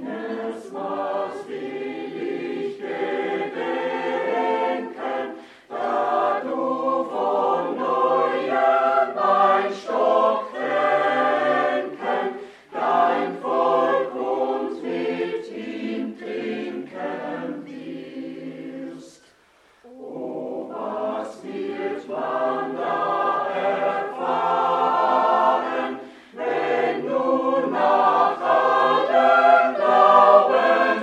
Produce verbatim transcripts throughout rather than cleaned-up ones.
Wenn nun nach all dem Glauben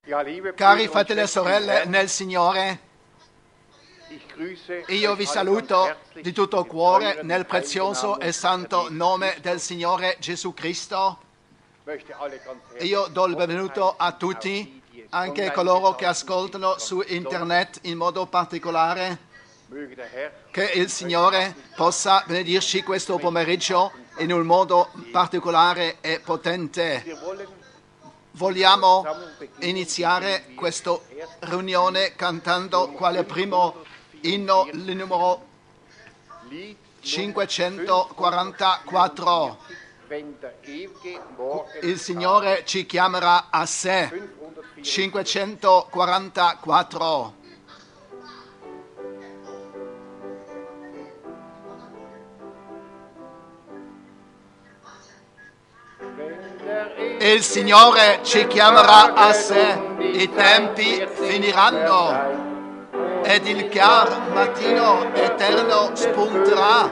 Cari fratelli e sorelle nel Signore, io vi saluto di tutto cuore nel prezioso e santo nome del Signore Gesù Cristo. Io do il benvenuto a tutti, anche coloro che ascoltano su internet in modo particolare. Che il Signore possa benedirci questo pomeriggio in un modo particolare e potente. Vogliamo iniziare questa riunione cantando quale primo inno il numero cinquecentoquarantaquattro. Il Signore ci chiamerà a sé. cinquecentoquarantaquattro. Il Signore ci chiamerà a sé, i tempi finiranno ed il chiar mattino eterno spunterà.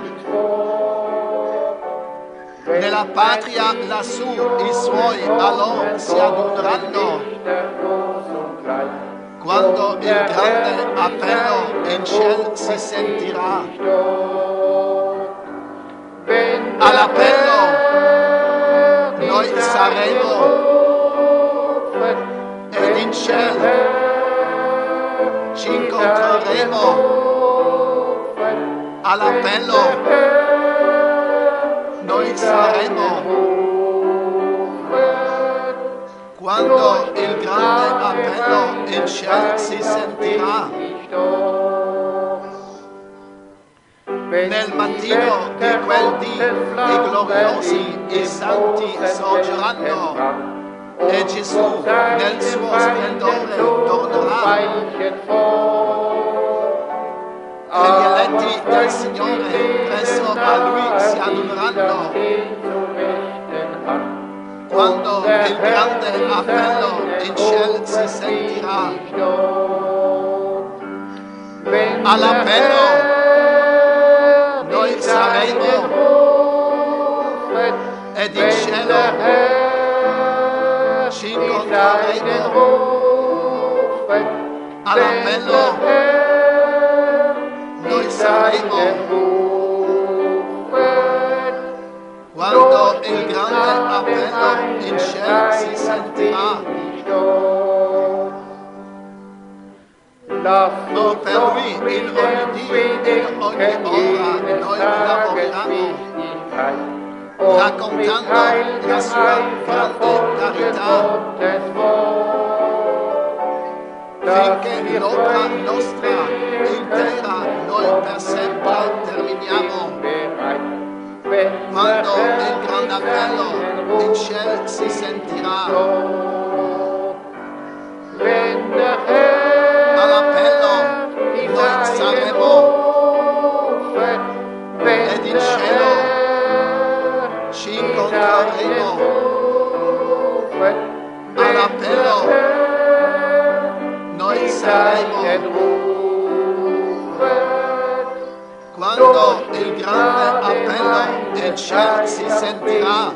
Nella patria lassù i suoi allora si adoreranno. Quando il grande appello in ciel si sentirà. All'appello noi saremo ed in cielo ci incontreremo. All'appello noi saremo quando il grande appello in cielo si sentirà. Nel mattino di quel dì i gloriosi, i santi sorgeranno e Gesù nel suo splendore tornerà. E gli eletti del Signore presso a Lui si adoreranno. Quando il grande appello in cielo si sentirà. All'appello noi saremo ed in cielo ci incontreremo. All'appello noi saremo quando il grande appello in cielo si sentirà. Oh, per Lui in ogni dì, in ogni ora noi lavoriamo, raccontando la sua grande carità, finché l'opera nostra intera noi per sempre terminiamo. Quando il grande appello in cielo si sentirà. All'appello noi saremo ed in cielo ci incontreremo. All'appello noi saremo quando il grande appello in cielo si sentirà.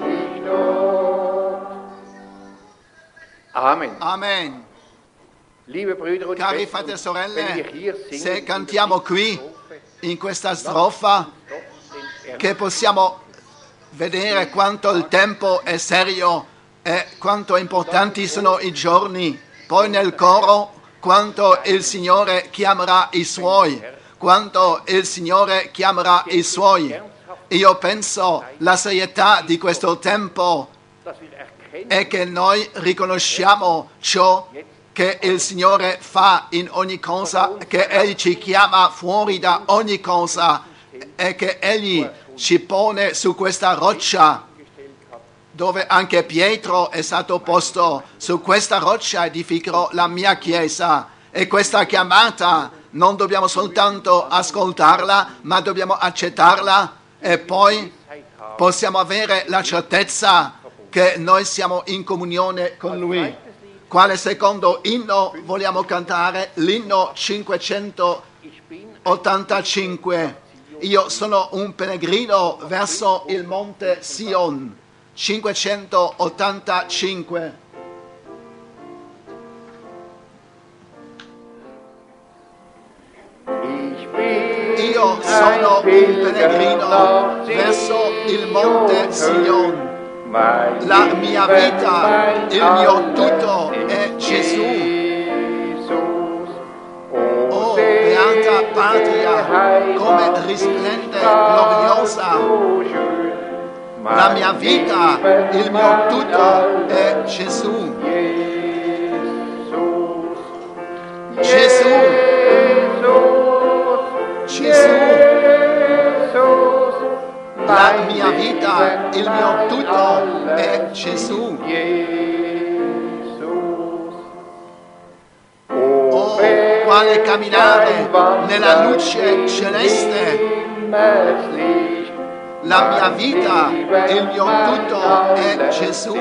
Amen. Amen. Cari fratelli e sorelle, se cantiamo qui in questa strofa, che possiamo vedere quanto il tempo è serio e quanto importanti sono i giorni. Poi nel coro, quanto il Signore chiamerà i Suoi, quanto il Signore chiamerà i Suoi. Io penso la serietà di questo tempo è che noi riconosciamo ciò che il Signore fa in ogni cosa, che Egli ci chiama fuori da ogni cosa e che Egli ci pone su questa roccia dove anche Pietro è stato posto. Su questa roccia edificherò la mia chiesa. E questa chiamata non dobbiamo soltanto ascoltarla, ma dobbiamo accettarla e poi possiamo avere la certezza che noi siamo in comunione con Lui. Quale secondo inno vogliamo cantare? L'inno cinquecentottantacinque. Io sono un pellegrino verso il monte Sion. cinquecentottantacinque. Io sono un pellegrino verso il monte Sion. La mia vita, il mio tutto è Gesù. Oh, beata patria, come risplende gloriosa. La mia vita, il mio tutto è Gesù. Gesù. Gesù. La mia vita, il mio tutto è Gesù. Oh, quale camminare nella luce celeste. La mia vita, il mio tutto è Gesù.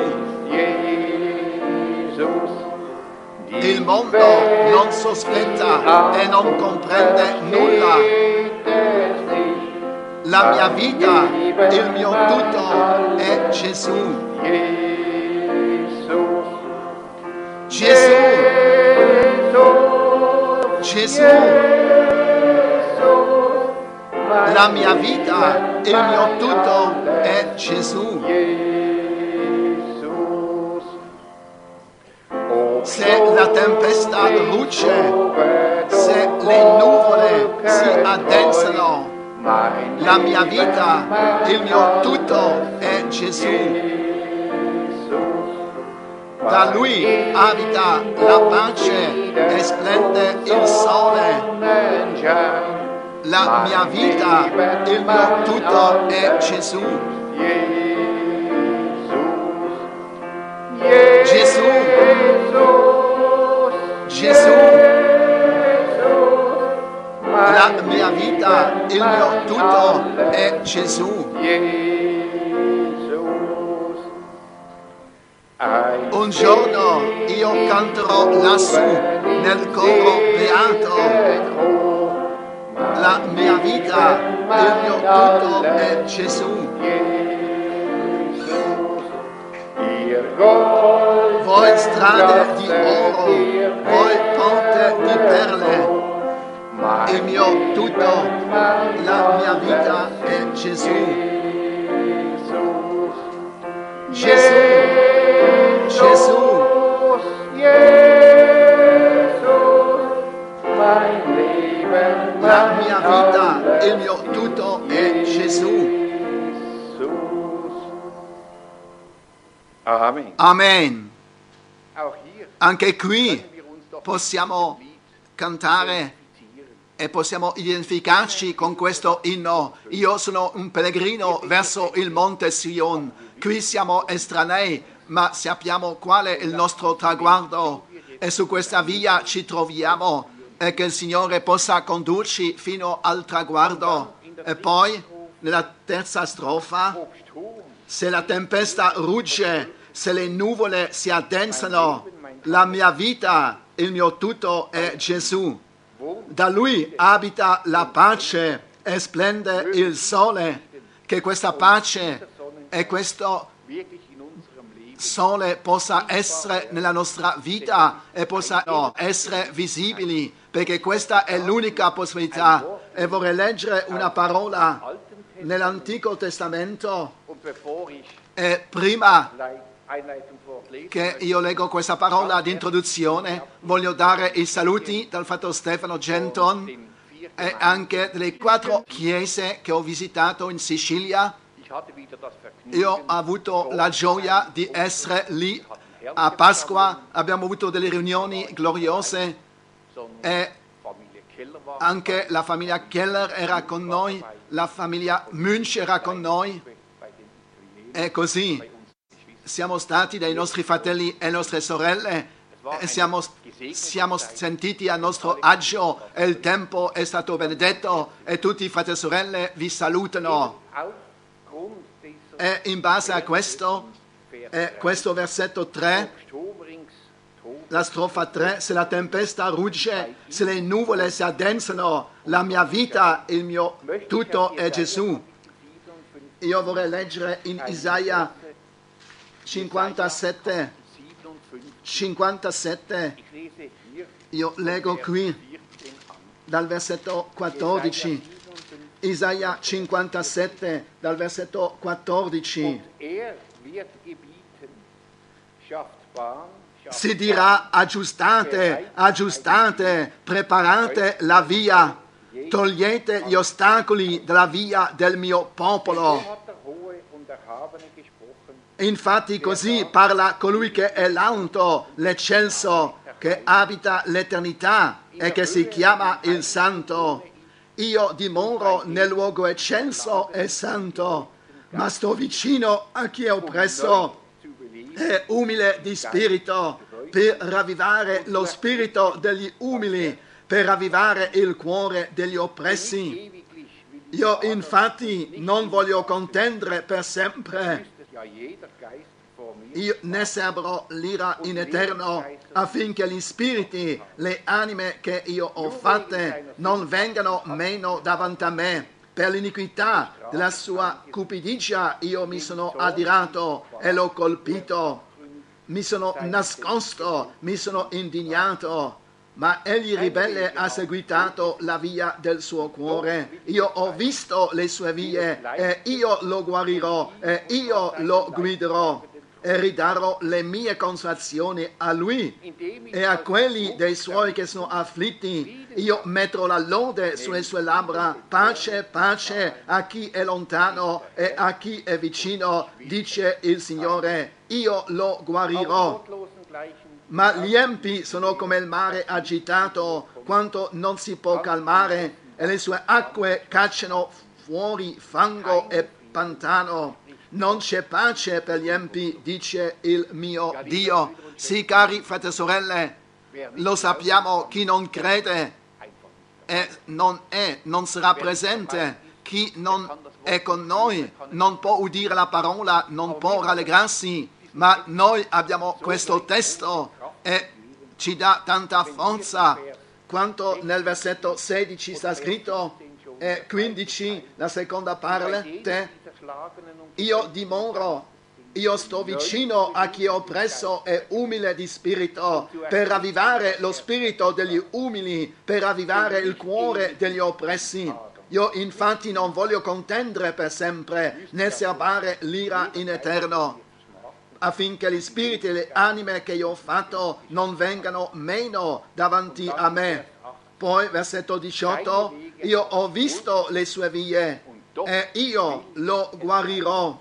Il mondo non sospetta e non comprende nulla. La mia vita, il mio tutto è Gesù. Gesù. Gesù. La mia vita, il mio tutto è Gesù. Se la tempesta rugge, se le nuvole si addensano, la mia vita, il mio tutto è Gesù. Da Lui abita la pace e splende il sole. La mia vita, il mio tutto è Gesù. Gesù. Gesù. La mia vita, il mio tutto è Gesù. Un giorno io canterò lassù nel coro beato. La mia vita, il mio tutto è Gesù. Voi strade di oro, voi porte di perle, il mio tutto, la mia vita è Gesù. Gesù, Gesù, la mia vita, il mio tutto è Gesù. Amen. Amen. Auch hier Anche qui können wir uns doch possiamo cantare e possiamo identificarci con questo inno. Io sono un pellegrino verso il monte Sion. Qui siamo estranei, ma sappiamo qual è il nostro traguardo e su questa via ci troviamo e che il Signore possa condurci fino al traguardo. E poi, nella terza strofa, se la tempesta rugge, se le nuvole si addensano, la mia vita, il mio tutto è Gesù. Da Lui abita la pace e splende il sole. Che questa pace e questo sole possa essere nella nostra vita e possa essere visibili, perché questa è l'unica possibilità. E vorrei leggere una parola nell'Antico Testamento. E prima che io leggo questa parola di introduzione, voglio dare i saluti dal fratello Stefano Genton e anche delle quattro chiese che ho visitato in Sicilia. Io ho avuto la gioia di essere lì a Pasqua, abbiamo avuto delle riunioni gloriose e anche la famiglia Keller era con noi, la famiglia Münch era con noi e così siamo stati dai nostri fratelli e nostre sorelle e siamo, siamo sentiti a nostro agio e il tempo è stato benedetto e tutti i fratelli e sorelle vi salutano. E in base a questo, eh, questo versetto tre, la strofa tre, se la tempesta rugge, se le nuvole si addensano, la mia vita, il mio tutto è Gesù. Io vorrei leggere in Isaia cinquantasette, cinquantasette, io leggo qui, dal versetto quattordici. Isaia cinquantasette, dal versetto quattordici. Si dirà: aggiustate, aggiustate, preparate la via, togliete gli ostacoli dalla via del mio popolo. Infatti così parla colui che è l'alto, l'eccelso, che abita l'eternità e che si chiama il Santo. Io dimoro nel luogo eccelso e santo, ma sto vicino a chi è oppresso e umile di spirito, per ravvivare lo spirito degli umili, per ravvivare il cuore degli oppressi. Io infatti non voglio contendere per sempre. Io ne serberò l'ira in eterno, affinché gli spiriti, le anime che io ho fatte, non vengano meno davanti a me. Per l'iniquità della sua cupidigia io mi sono adirato e l'ho colpito. Mi sono nascosto, mi sono indignato. Ma egli ribelle ha seguitato la via del suo cuore. Io ho visto le sue vie e io lo guarirò e io lo guiderò e ridarò le mie consolazioni a lui e a quelli dei suoi che sono afflitti. Io metterò la lode sulle sue labbra. Pace, pace a chi è lontano e a chi è vicino, dice il Signore. Io lo guarirò. Ma gli empi sono come il mare agitato, quanto non si può calmare, e le sue acque cacciano fuori fango e pantano. Non c'è pace per gli empi, dice il mio Dio. Sì, cari fratelli e sorelle, lo sappiamo, chi non crede e non è, non sarà presente. Chi non è con noi non può udire la parola, non può rallegrarsi. Ma noi abbiamo questo testo e ci dà tanta forza, quanto nel versetto sedici sta scritto, e quindici, la seconda parte: io dimoro, io sto vicino a chi è oppresso e umile di spirito, per ravvivare lo spirito degli umili, per ravvivare il cuore degli oppressi. Io infatti non voglio contendere per sempre, né serbare l'ira in eterno, affinché gli spiriti e le anime che io ho fatto non vengano meno davanti a me. Poi, versetto diciotto, io ho visto le sue vie e io lo guarirò,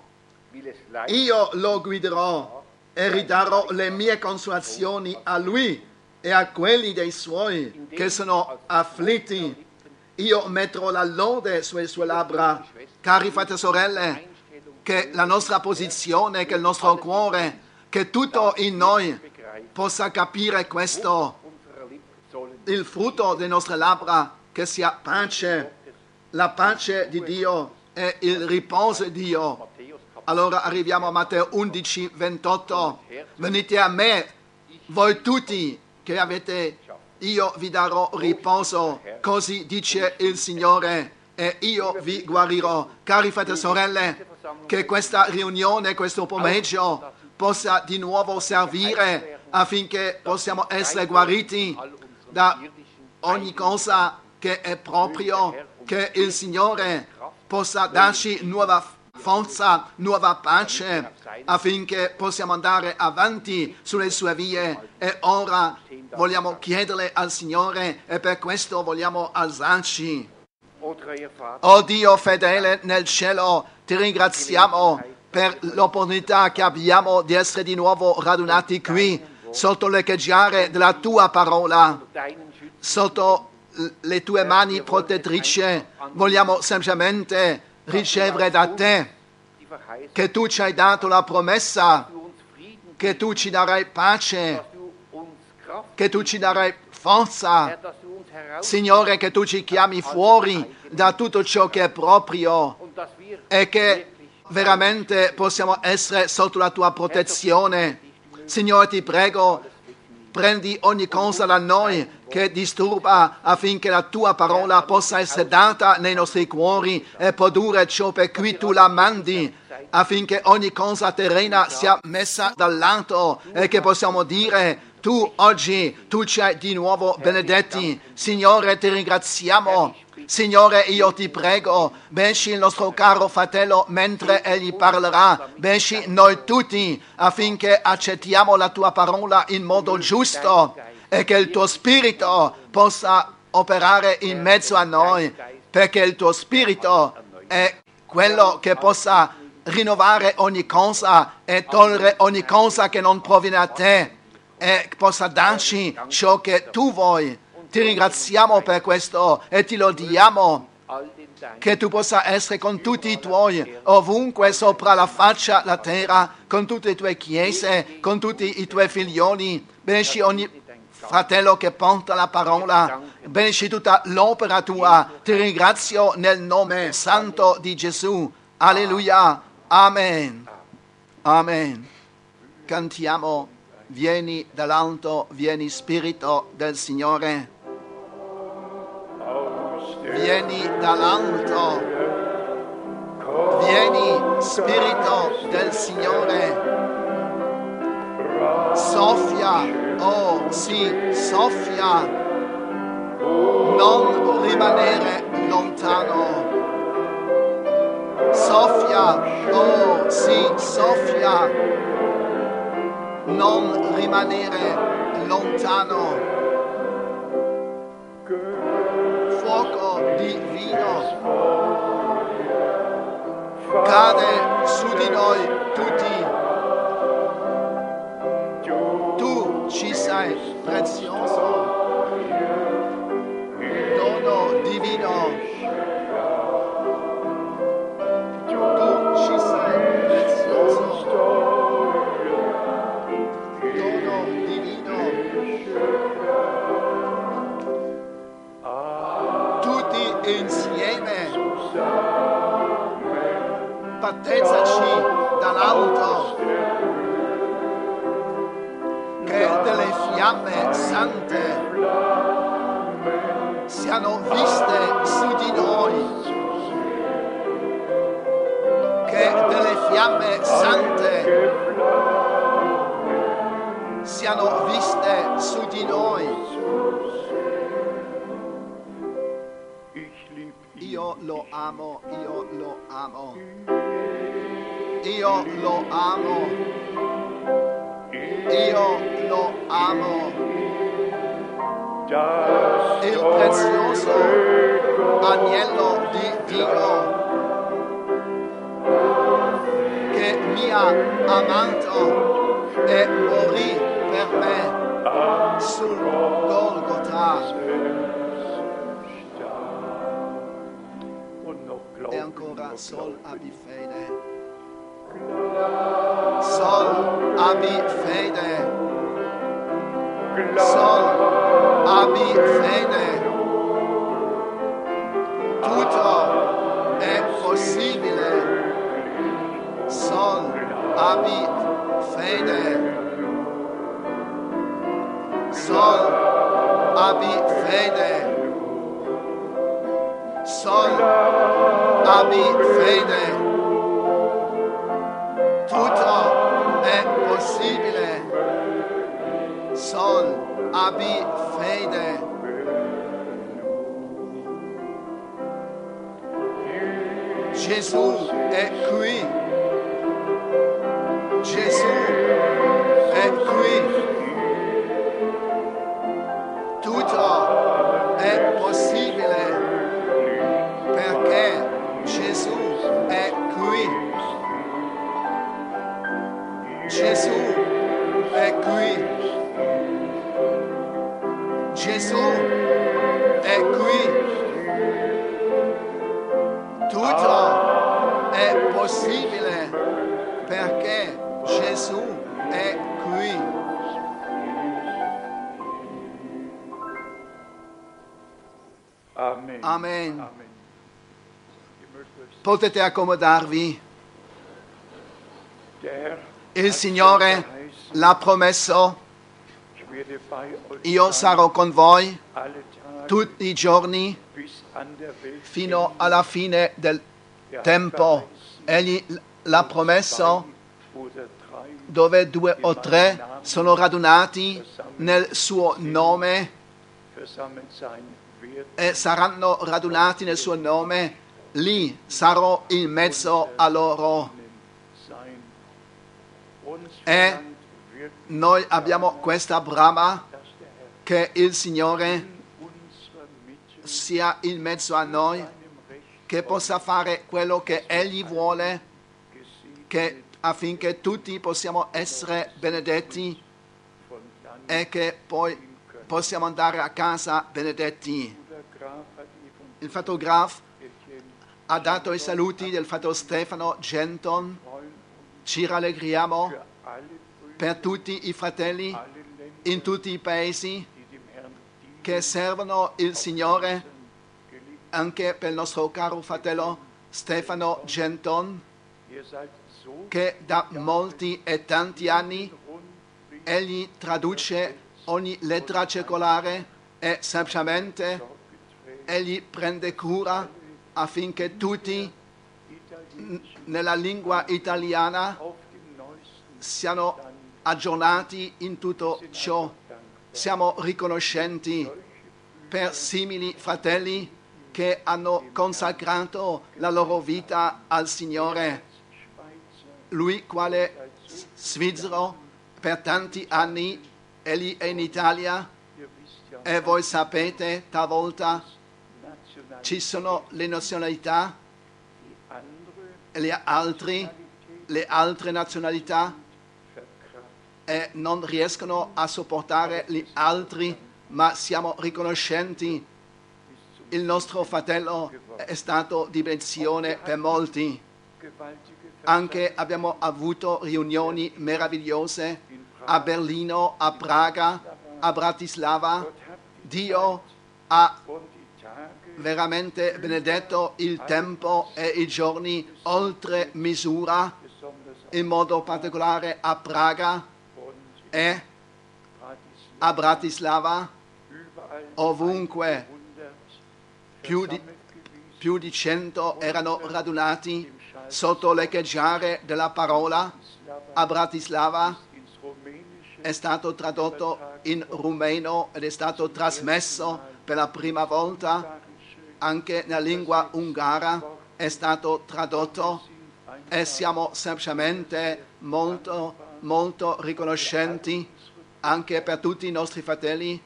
io lo guiderò e ridarò le mie consolazioni a lui e a quelli dei suoi che sono afflitti. Io metterò la lode sulle sue labbra. Cari fratelli e sorelle, che la nostra posizione, che il nostro cuore, che tutto in noi possa capire questo, il frutto delle nostre labbra, che sia pace, la pace di Dio e il riposo di Dio. Allora arriviamo a Matteo undici, ventotto. Venite a me, voi tutti che avete, io vi darò riposo, così dice il Signore, e io vi guarirò. Cari fratelli e sorelle, che questa riunione, questo pomeriggio, possa di nuovo servire affinché possiamo essere guariti da ogni cosa che è proprio, che il Signore possa darci nuova forza, nuova pace, affinché possiamo andare avanti sulle sue vie. E ora vogliamo chiederle al Signore e per questo vogliamo alzarci. Oh Dio fedele nel cielo, ti ringraziamo per l'opportunità che abbiamo di essere di nuovo radunati qui sotto l'echeggiare della tua parola, sotto le tue mani protettrici. Vogliamo semplicemente ricevere da te che tu ci hai dato la promessa, che tu ci darai pace, che tu ci darai forza, Signore, che tu ci chiami fuori da tutto ciò che è proprio e che veramente possiamo essere sotto la tua protezione. Signore, ti prego, prendi ogni cosa da noi che disturba, affinché la tua parola possa essere data nei nostri cuori e produrre ciò per cui tu la mandi, affinché ogni cosa terrena sia messa dal lato e che possiamo dire: tu oggi, tu ci hai di nuovo benedetti. Signore, ti ringraziamo. Signore, io ti prego, benci il nostro caro fratello mentre egli parlerà, benci noi tutti affinché accettiamo la tua parola in modo giusto e che il tuo spirito possa operare in mezzo a noi, perché il tuo spirito è quello che possa rinnovare ogni cosa e togliere ogni cosa che non proviene da te e possa darci ciò che tu vuoi. Ti ringraziamo per questo e ti lodiamo, che tu possa essere con tutti i tuoi, ovunque sopra la faccia la terra, con tutte le tue chiese, con tutti i tuoi figlioli. Benedici ogni fratello che porta la parola, benedici tutta l'opera tua. Ti ringrazio nel nome santo di Gesù. Alleluia. Amen. Amen. Cantiamo: vieni dall'alto, vieni Spirito del Signore. Vieni dall'alto, vieni Spirito del Signore. Soffia, oh sì, soffia, non rimanere lontano. Soffia, oh sì, soffia, non rimanere lontano. Fuoco divino cade su di noi tutti. Tu ci sei prezioso, dono divino. Tu ci sei prezioso, dono divino. Insieme battezzaci dall'alto, che delle fiamme sante siano viste su di noi, che delle fiamme sante siano viste su di noi. Io lo amo, io lo amo, io lo amo, io lo amo. Il prezioso agnello di Dio che mi ha amato e morì per me sul Golgotha. E ancora sol abbi fede, sol abbi fede, sol abbi fede. Tutto è possibile, sol abbi fede, sol abbi fede, sol abbi fede, tutto è possibile, sol abbi fede. Gesù è qui, Gesù è qui, tutto è possibile perché Gesù è qui. Gesù è qui. Gesù è qui. Tutto è possibile perché Gesù è qui. Amen. Amen. Amen. Potete accomodarvi. Il Signore l'ha promesso. Io sarò con voi tutti i giorni fino alla fine del tempo. Egli l'ha promesso dove due o tre sono radunati nel suo nome e saranno radunati nel suo nome, lì sarò in mezzo a loro. E noi abbiamo questa brama che il Signore sia in mezzo a noi, che possa fare quello che Egli vuole, che affinché tutti possiamo essere benedetti e che poi possiamo andare a casa benedetti. Il fotografo ha dato i saluti del fratello Stefano Genton. Ci rallegriamo per tutti i fratelli in tutti i paesi che servono il Signore, anche per il nostro caro fratello Stefano Genton, che da molti e tanti anni egli traduce ogni lettera circolare e semplicemente egli prende cura affinché tutti nella lingua italiana siano aggiornati in tutto ciò. Siamo riconoscenti per simili fratelli che hanno consacrato la loro vita al Signore. Lui, quale svizzero per tanti anni, egli è in Italia e voi sapete, talvolta ci sono le nazionalità e le altre, le altre nazionalità e non riescono a sopportare gli altri, ma siamo riconoscenti. Il nostro fratello è stato di benedizione per molti. Anche abbiamo avuto riunioni meravigliose a Berlino, a Praga, a Bratislava. Dio ha veramente benedetto il tempo e i giorni oltre misura, in modo particolare a Praga e a Bratislava, ovunque più di, più di cento erano radunati sotto l'echeggiare della parola. A Bratislava è stato tradotto in rumeno ed è stato trasmesso per la prima volta anche nella lingua ungara, è stato tradotto e siamo semplicemente molto, molto riconoscenti anche per tutti i nostri fratelli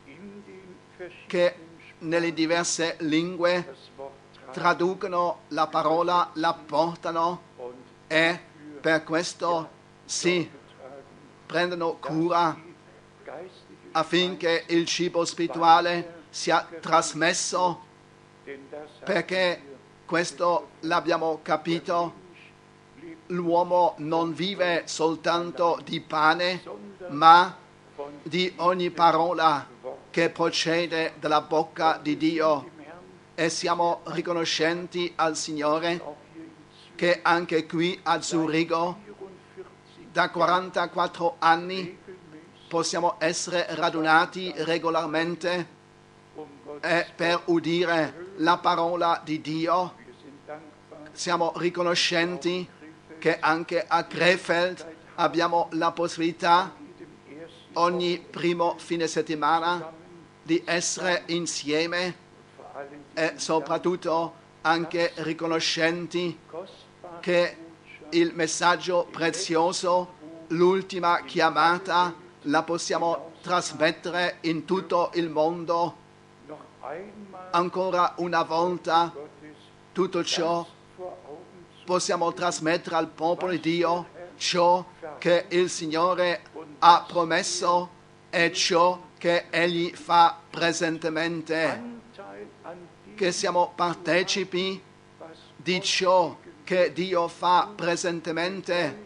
che nelle diverse lingue traducono la parola, la portano e per questo si prendono cura affinché il cibo spirituale sia trasmesso, perché questo l'abbiamo capito. L'uomo non vive soltanto di pane, ma di ogni parola che procede dalla bocca di Dio. E siamo riconoscenti al Signore che anche qui a Zurigo da quarantaquattro anni possiamo essere radunati regolarmente e per udire la parola di Dio. Siamo riconoscenti che anche a Krefeld abbiamo la possibilità ogni primo fine settimana di essere insieme e soprattutto anche riconoscenti che il messaggio prezioso, l'ultima chiamata, la possiamo trasmettere in tutto il mondo. Ancora una volta tutto ciò possiamo trasmettere al popolo di Dio, ciò che il Signore ha promesso e ciò che Egli fa presentemente, che siamo partecipi di ciò che Dio fa presentemente,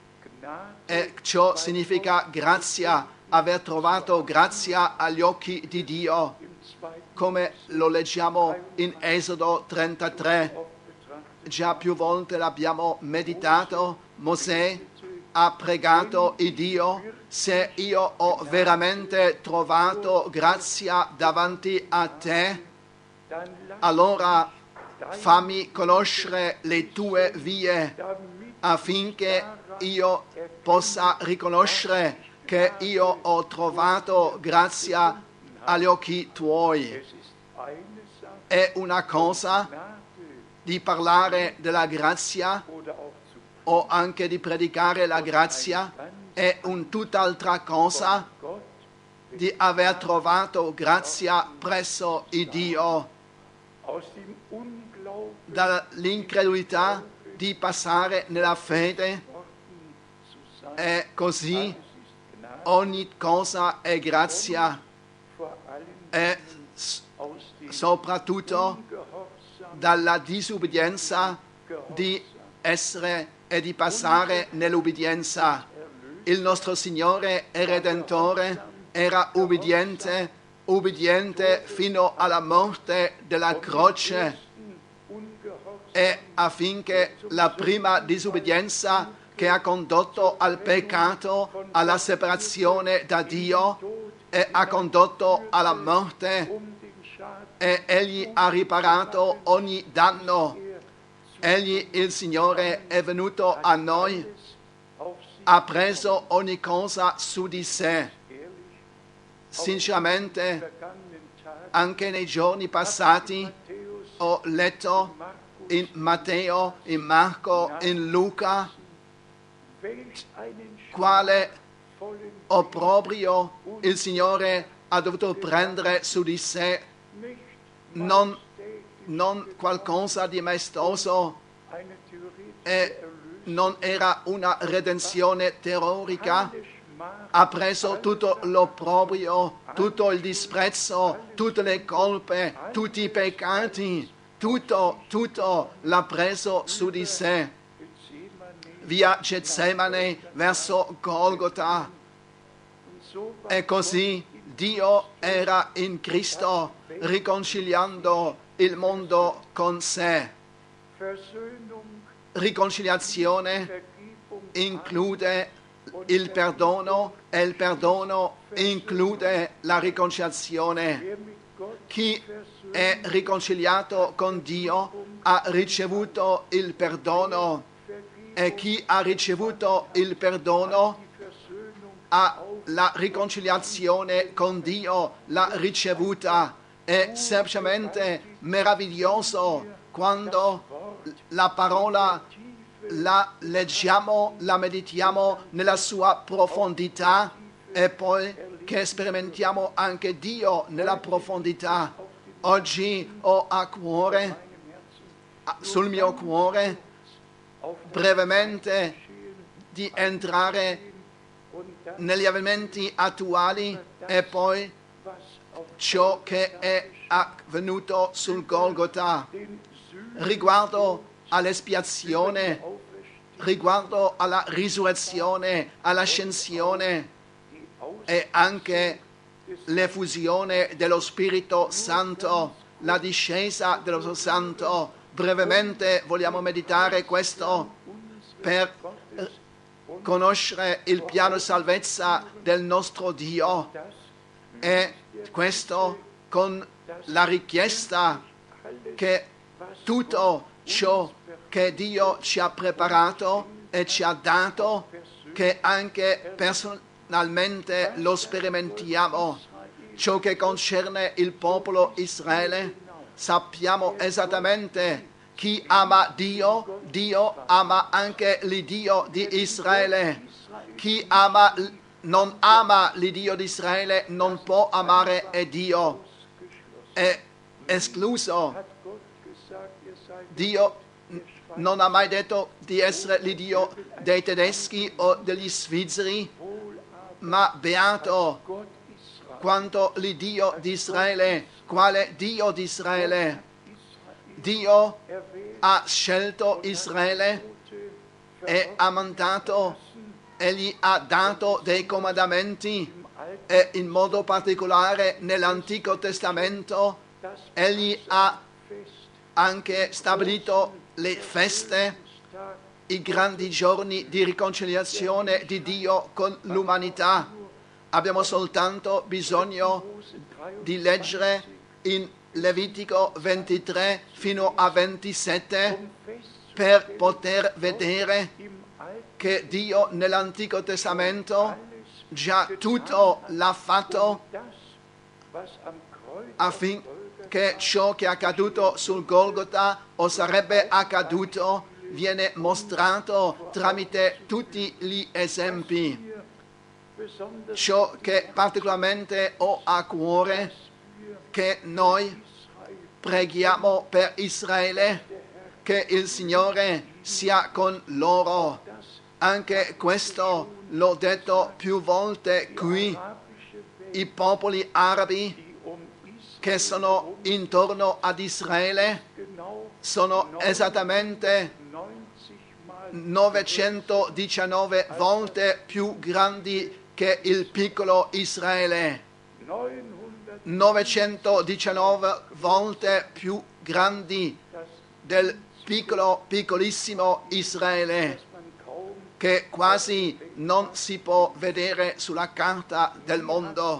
e ciò significa grazia, aver trovato grazia agli occhi di Dio, come lo leggiamo in Esodo trentatré. Già più volte l'abbiamo meditato. Mosè ha pregato il Dio: se io ho veramente trovato grazia davanti a te, allora fammi conoscere le tue vie affinché io possa riconoscere che io ho trovato grazia agli occhi tuoi. È una cosa di parlare della grazia o anche di predicare la grazia, è un tutt'altra cosa di aver trovato grazia presso il Dio, dall'incredulità di passare nella fede, e così ogni cosa è grazia, e soprattutto dalla disubbidienza di essere e di passare nell'ubbidienza. Il nostro Signore e Redentore era ubbidiente, ubbidiente fino alla morte della croce, e affinché la prima disubbidienza che ha condotto al peccato, alla separazione da Dio e ha condotto alla morte, e Egli ha riparato ogni danno. Egli, il Signore, è venuto a noi, ha preso ogni cosa su di sé. Sinceramente, anche nei giorni passati ho letto in Matteo, in Marco, in Luca, quale opprobrio il Signore ha dovuto prendere su di sé, non, non qualcosa di maestoso, e non era una redenzione teorica. Ha preso tutto l'opprobrio, tutto il disprezzo, tutte le colpe, tutti i peccati, tutto, tutto l'ha preso su di sé. Via Getsemane verso Golgota. E così Dio era in Cristo, riconciliando il mondo con sé. Riconciliazione include il perdono e il perdono include la riconciliazione. Chi è riconciliato con Dio ha ricevuto il perdono, e chi ha ricevuto il perdono ha la riconciliazione con Dio, l'ha ricevuta. È semplicemente meraviglioso quando la parola la leggiamo, la meditiamo nella sua profondità, e poi che sperimentiamo anche Dio nella profondità. Oggi ho a cuore, sul mio cuore, brevemente di entrare negli avvenimenti attuali e poi ciò che è avvenuto sul Golgota riguardo all'espiazione, riguardo alla risurrezione, all'ascensione e anche l'effusione dello Spirito Santo, la discesa dello Spirito Santo. Brevemente vogliamo meditare questo per conoscere il piano di salvezza del nostro Dio, e questo con la richiesta che tutto ciò che Dio ci ha preparato e ci ha dato, che anche personalmente lo sperimentiamo. Ciò che concerne il popolo Israele, sappiamo esattamente chi ama Dio, Dio ama anche l'Iddio di Israele. Chi ama, non ama l'Iddio di Israele non può amare Dio, è escluso. Dio non ha mai detto di essere l'Iddio dei tedeschi o degli svizzeri, ma beato quanto l'Iddio di Israele. Quale Dio di Israele? Dio ha scelto Israele e ha mandato, egli ha dato dei comandamenti, e in modo particolare nell'Antico Testamento egli ha anche stabilito le feste, i grandi giorni di riconciliazione di Dio con l'umanità. Abbiamo soltanto bisogno di leggere in Levitico ventitré fino a ventisette per poter vedere che Dio nell'Antico Testamento già tutto l'ha fatto affinché ciò che è accaduto sul Golgota o sarebbe accaduto viene mostrato tramite tutti gli esempi. Ciò che particolarmente ho a cuore, che noi preghiamo per Israele, che il Signore sia con loro. Anche questo l'ho detto più volte qui. I popoli arabi che sono intorno ad Israele sono esattamente novecentodiciannove volte più grandi che il piccolo Israele. novecentodiciannove volte più grandi del piccolo, piccolissimo Israele, che quasi non si può vedere sulla carta del mondo.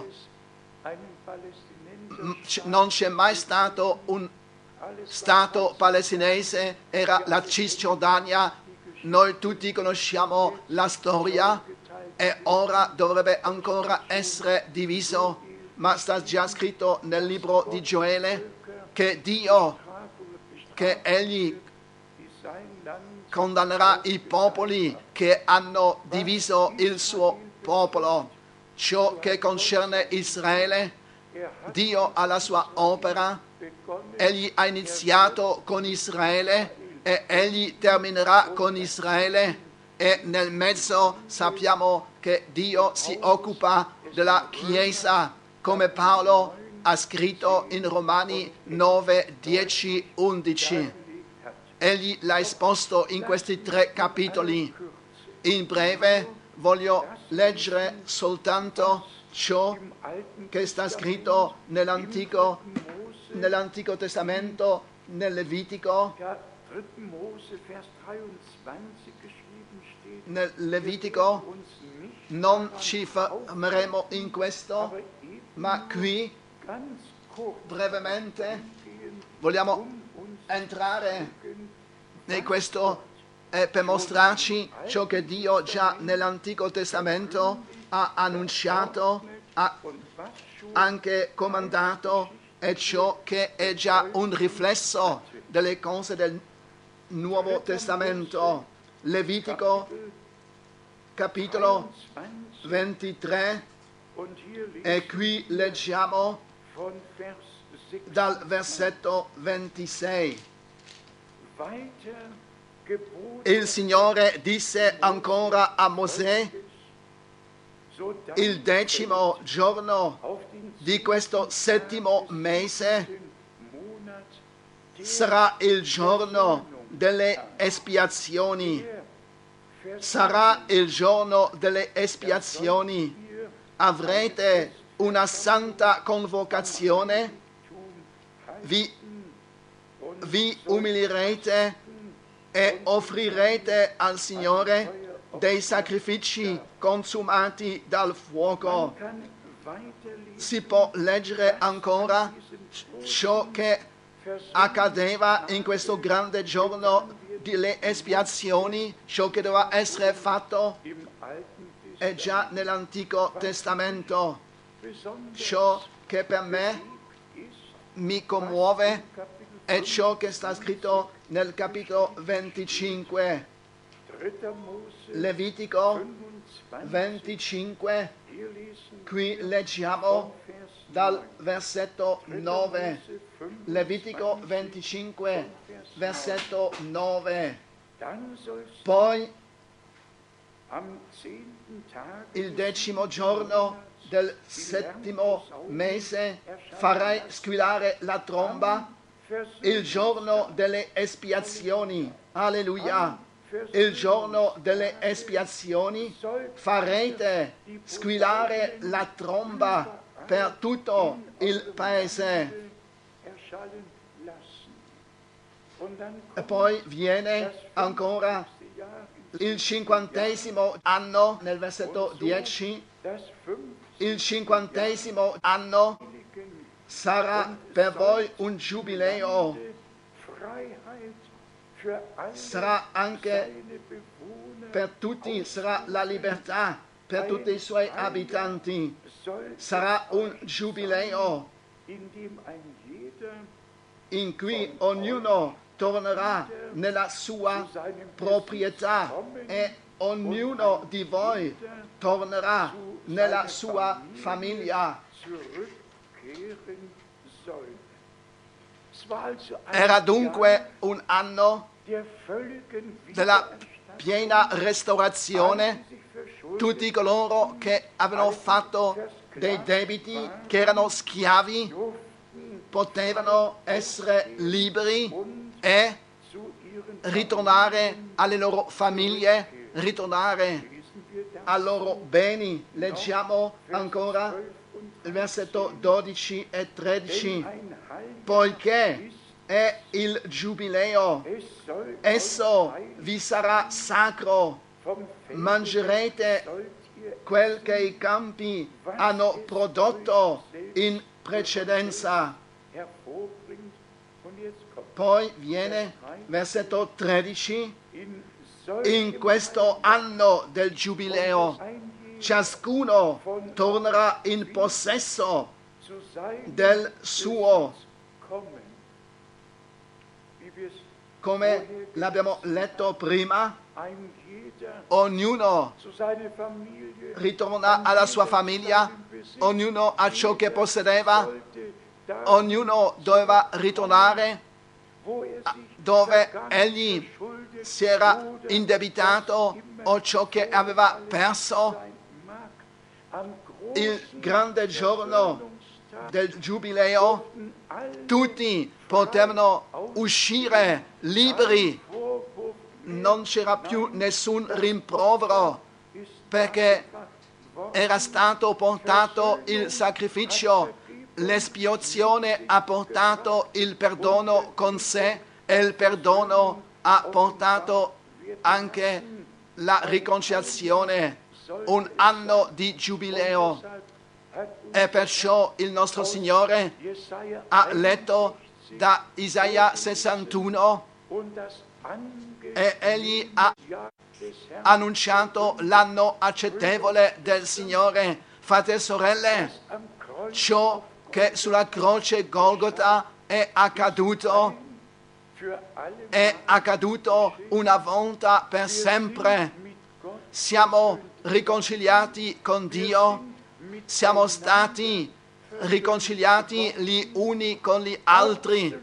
Non c'è mai stato un Stato palestinese, era la Cisgiordania. Noi tutti conosciamo la storia e ora dovrebbe ancora essere diviso, ma sta già scritto nel libro di Gioele che Dio, che Egli condannerà i popoli che hanno diviso il suo popolo. Ciò che concerne Israele, Dio ha la sua opera, Egli ha iniziato con Israele e Egli terminerà con Israele, e nel mezzo sappiamo che Dio si occupa della Chiesa, come Paolo ha scritto in Romani nove, dieci, undici. Egli l'ha esposto in questi tre capitoli. In breve voglio leggere soltanto ciò che sta scritto nell'Antico, nell'Antico Testamento, nel Levitico. Nel Levitico non ci fermeremo in questo, ma qui brevemente vogliamo entrare in questo eh, per mostrarci ciò che Dio già nell'Antico Testamento ha annunciato, ha anche comandato, e ciò che è già un riflesso delle cose del Nuovo Testamento. Levitico capitolo ventitré, e qui leggiamo dal versetto ventisei. Il Signore disse ancora a Mosè: il decimo giorno di questo settimo mese sarà il giorno delle espiazioni. Sarà il giorno delle espiazioni. Avrete una santa convocazione, vi, vi umilierete e offrirete al Signore dei sacrifici consumati dal fuoco. Si può leggere ancora ciò che accadeva in questo grande giorno delle espiazioni, ciò che doveva essere fatto è già nell'Antico Testamento. Ciò che per me mi commuove è ciò che sta scritto nel capitolo venticinque, Levitico venticinque. Qui leggiamo dal versetto nove, Levitico venticinque, versetto nove. Poi il decimo giorno del settimo mese farai squillare la tromba, il giorno delle espiazioni. Alleluia! Il giorno delle espiazioni farete squillare la tromba per tutto il paese. E poi viene ancora il cinquantesimo anno, nel versetto dieci. Il cinquantesimo anno sarà per voi un giubileo. sarà anche per tutti, sarà la libertà per tutti i suoi abitanti. Sarà un giubileo in cui ognuno tornerà nella sua proprietà e ognuno di voi tornerà nella sua famiglia. Era dunque un anno della piena restaurazione. Tutti coloro che avevano fatto dei debiti, che erano schiavi, potevano essere liberi e ritornare alle loro famiglie, ritornare ai loro beni. Leggiamo ancora il versetto dodici e tredici. Poiché è il giubileo, esso vi sarà sacro, mangerete quel che i campi hanno prodotto in precedenza. Poi viene versetto tredici. In questo anno del giubileo ciascuno tornerà in possesso del suo. Come l'abbiamo letto prima, ognuno ritorna alla sua famiglia, ognuno a ciò che possedeva, ognuno doveva ritornare dove egli si era indebitato o ciò che aveva perso. Il grande giorno del giubileo tutti potevano uscire liberi, non c'era più nessun rimprovero perché era stato portato il sacrificio, l'espiazione ha portato il perdono con sé e il perdono ha portato anche la riconciliazione, un anno di giubileo. E perciò il nostro Signore ha letto da Isaia sessantuno e egli ha annunciato l'anno accettevole del Signore. Fratelli e sorelle, ciò che sulla croce Golgota è accaduto è accaduto una volta per sempre. Siamo riconciliati con Dio. Siamo stati riconciliati gli uni con gli altri.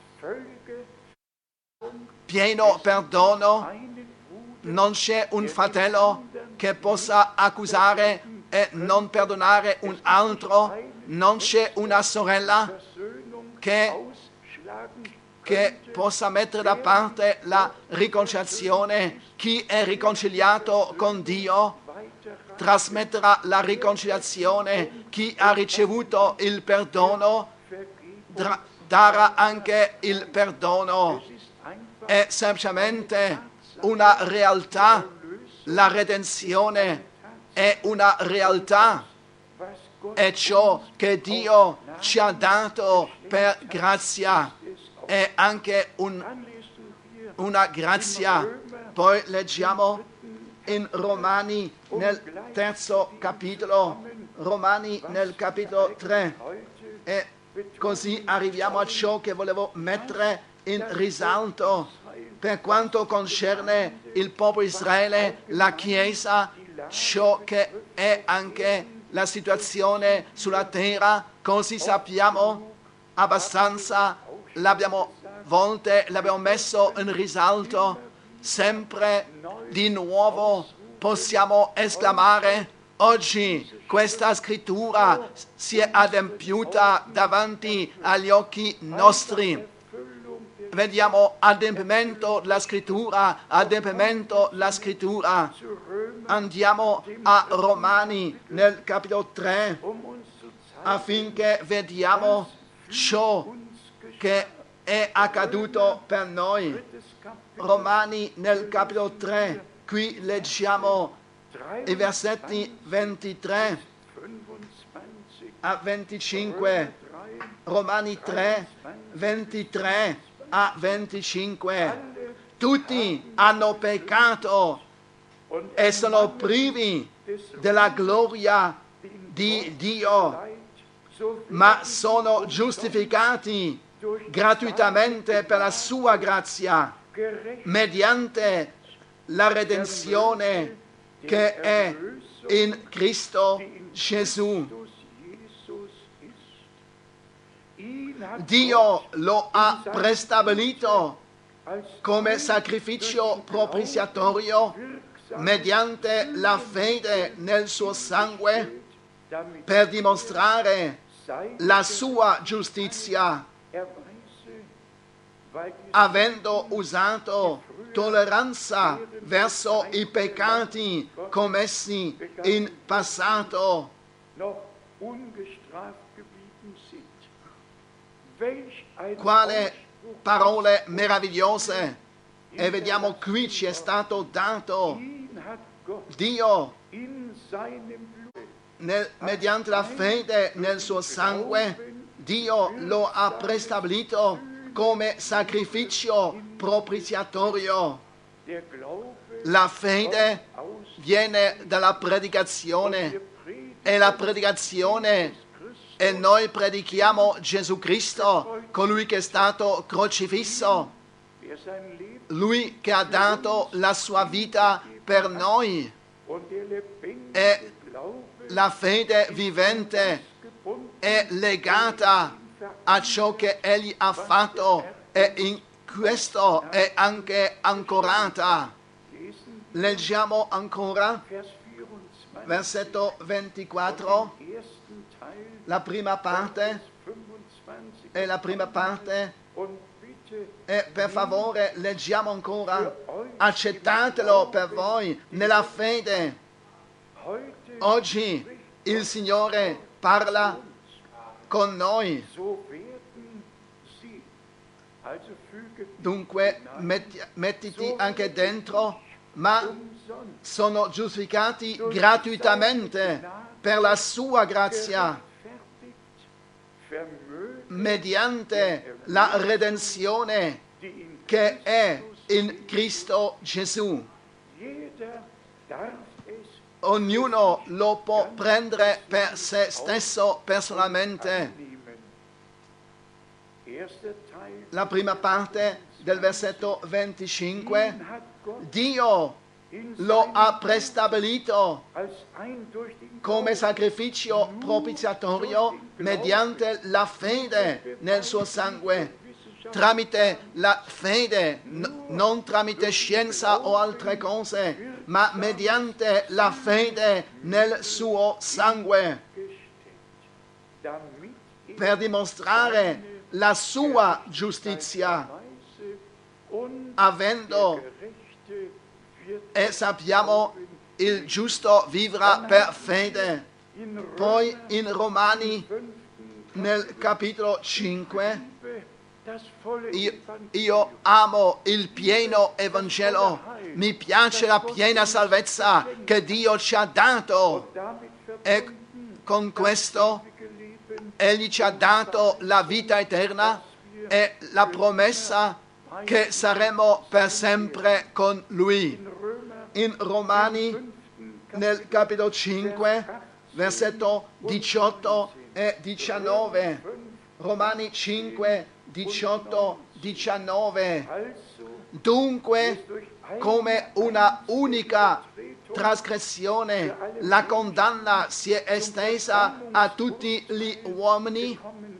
Pieno perdono. Non c'è un fratello che possa accusare e non perdonare un altro. Non c'è una sorella che, che possa mettere da parte la riconciliazione. Chi è riconciliato con Dio trasmetterà la riconciliazione. Chi ha ricevuto il perdono dra- darà anche il perdono. È semplicemente una realtà. La redenzione è una realtà. È ciò che Dio ci ha dato per grazia. È anche un, una grazia. Poi leggiamo in Romani nel terzo capitolo, Romani nel capitolo tre, e così arriviamo a ciò che volevo mettere in risalto per quanto concerne il popolo Israele, la Chiesa, ciò che è anche la situazione sulla terra. Così sappiamo abbastanza, l'abbiamo volte, l'abbiamo messo in risalto. Sempre di nuovo possiamo esclamare: oggi questa scrittura si è adempiuta davanti agli occhi nostri. Vediamo adempimento della scrittura, adempimento della scrittura. Andiamo a Romani nel capitolo tre affinché vediamo ciò che è accaduto per noi. Romani nel capitolo tre, qui leggiamo i versetti ventitré a venticinque. Romani tre, ventitré a venticinque. tutti hanno peccato e sono privi della gloria di Dio, ma sono giustificati gratuitamente per la sua grazia, mediante la redenzione che è in Cristo Gesù. Dio lo ha prestabilito come sacrificio propiziatorio mediante la fede nel suo sangue per dimostrare la sua giustizia, avendo usato tolleranza verso i peccati commessi in passato. Quale parole meravigliose! E vediamo qui ci è stato dato Dio nel, mediante la fede nel suo sangue. Dio lo ha prestabilito come sacrificio propiziatorio. La fede viene dalla predicazione e la predicazione e noi predichiamo Gesù Cristo, colui che è stato crocifisso, lui che ha dato la sua vita per noi, e la fede vivente è legata a ciò che Egli ha fatto e in questo è anche ancorata. Leggiamo ancora versetto ventiquattro, la prima parte, e la prima parte, e per favore leggiamo ancora, accettatelo per voi nella fede. Oggi il Signore parla con noi. Dunque metti, mettiti anche dentro, ma sono giustificati gratuitamente per la sua grazia, mediante la redenzione che è in Cristo Gesù. Ognuno lo può prendere per se stesso personalmente. La prima parte del versetto venticinque, Dio lo ha prestabilito come sacrificio propiziatorio mediante la fede nel suo sangue, tramite la fede, n- non tramite scienza o altre cose, ma mediante la fede nel suo sangue, per dimostrare la sua giustizia, avendo, e sappiamo, il giusto vivrà per fede. Poi in Romani, nel capitolo cinque, io, io amo il pieno Evangelo, mi piace la piena salvezza che Dio ci ha dato, e con questo Egli ci ha dato la vita eterna e la promessa che saremo per sempre con Lui. In Romani, nel capitolo cinque, versetto diciotto e diciannove, Romani cinque, diciotto, diciannove, dunque come una unica trasgressione la condanna si è estesa a tutti gli uomini,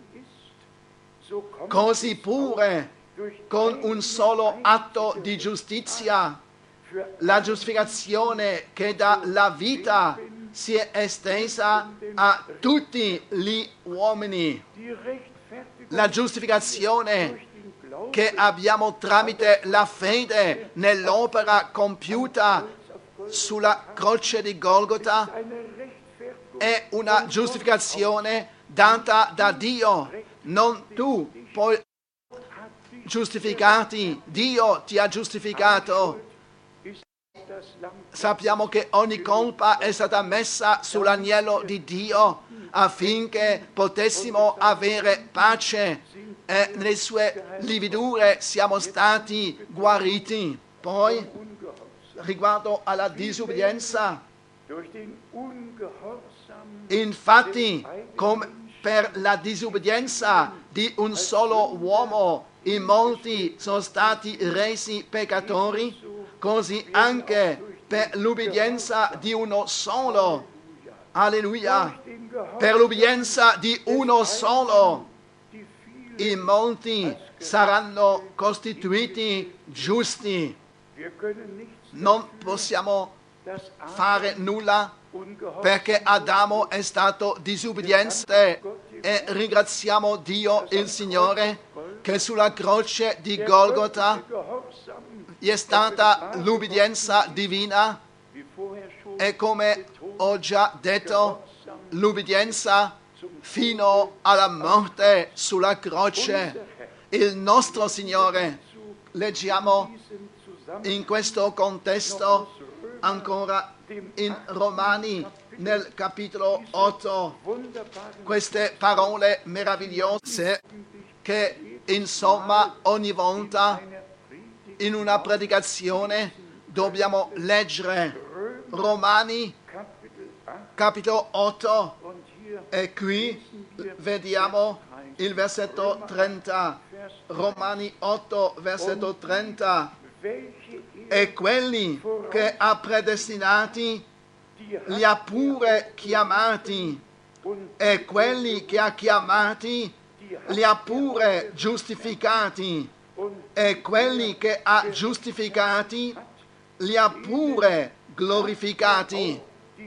così pure con un solo atto di giustizia la giustificazione che dà la vita si è estesa a tutti gli uomini. La giustificazione che abbiamo tramite la fede nell'opera compiuta sulla croce di Golgota è una giustificazione data da Dio. Non tu puoi giustificarti, Dio ti ha giustificato. Sappiamo che ogni colpa è stata messa sull'agnello di Dio affinché potessimo avere pace. E nelle sue lividure siamo stati guariti. Poi, riguardo alla disobbedienza, infatti, come per la disobbedienza di un solo uomo in molti sono stati resi peccatori, così anche per l'ubbidienza di uno solo, alleluia, per l'ubbidienza di uno solo, in molti saranno costituiti giusti. Non possiamo fare nulla perché Adamo è stato disobbediente e ringraziamo Dio il Signore che sulla croce di Golgota è stata l'ubbidienza divina e, come ho già detto, l'ubbidienza fino alla morte sulla croce. Il nostro Signore, leggiamo in questo contesto ancora in Romani nel capitolo otto queste parole meravigliose che insomma ogni volta in una predicazione dobbiamo leggere. Romani capitolo otto, e qui vediamo il versetto trenta. Romani otto versetto trenta. E quelli che ha predestinati li ha pure chiamati, e quelli che ha chiamati li ha pure giustificati, e quelli che ha giustificati li ha pure glorificati.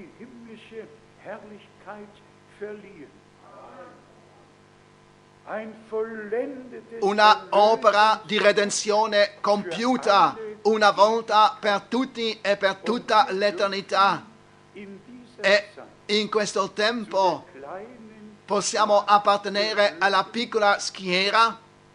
Una opera di redenzione compiuta una volta per tutti e per tutta l'eternità. E in questo tempo possiamo appartenere alla piccola schiera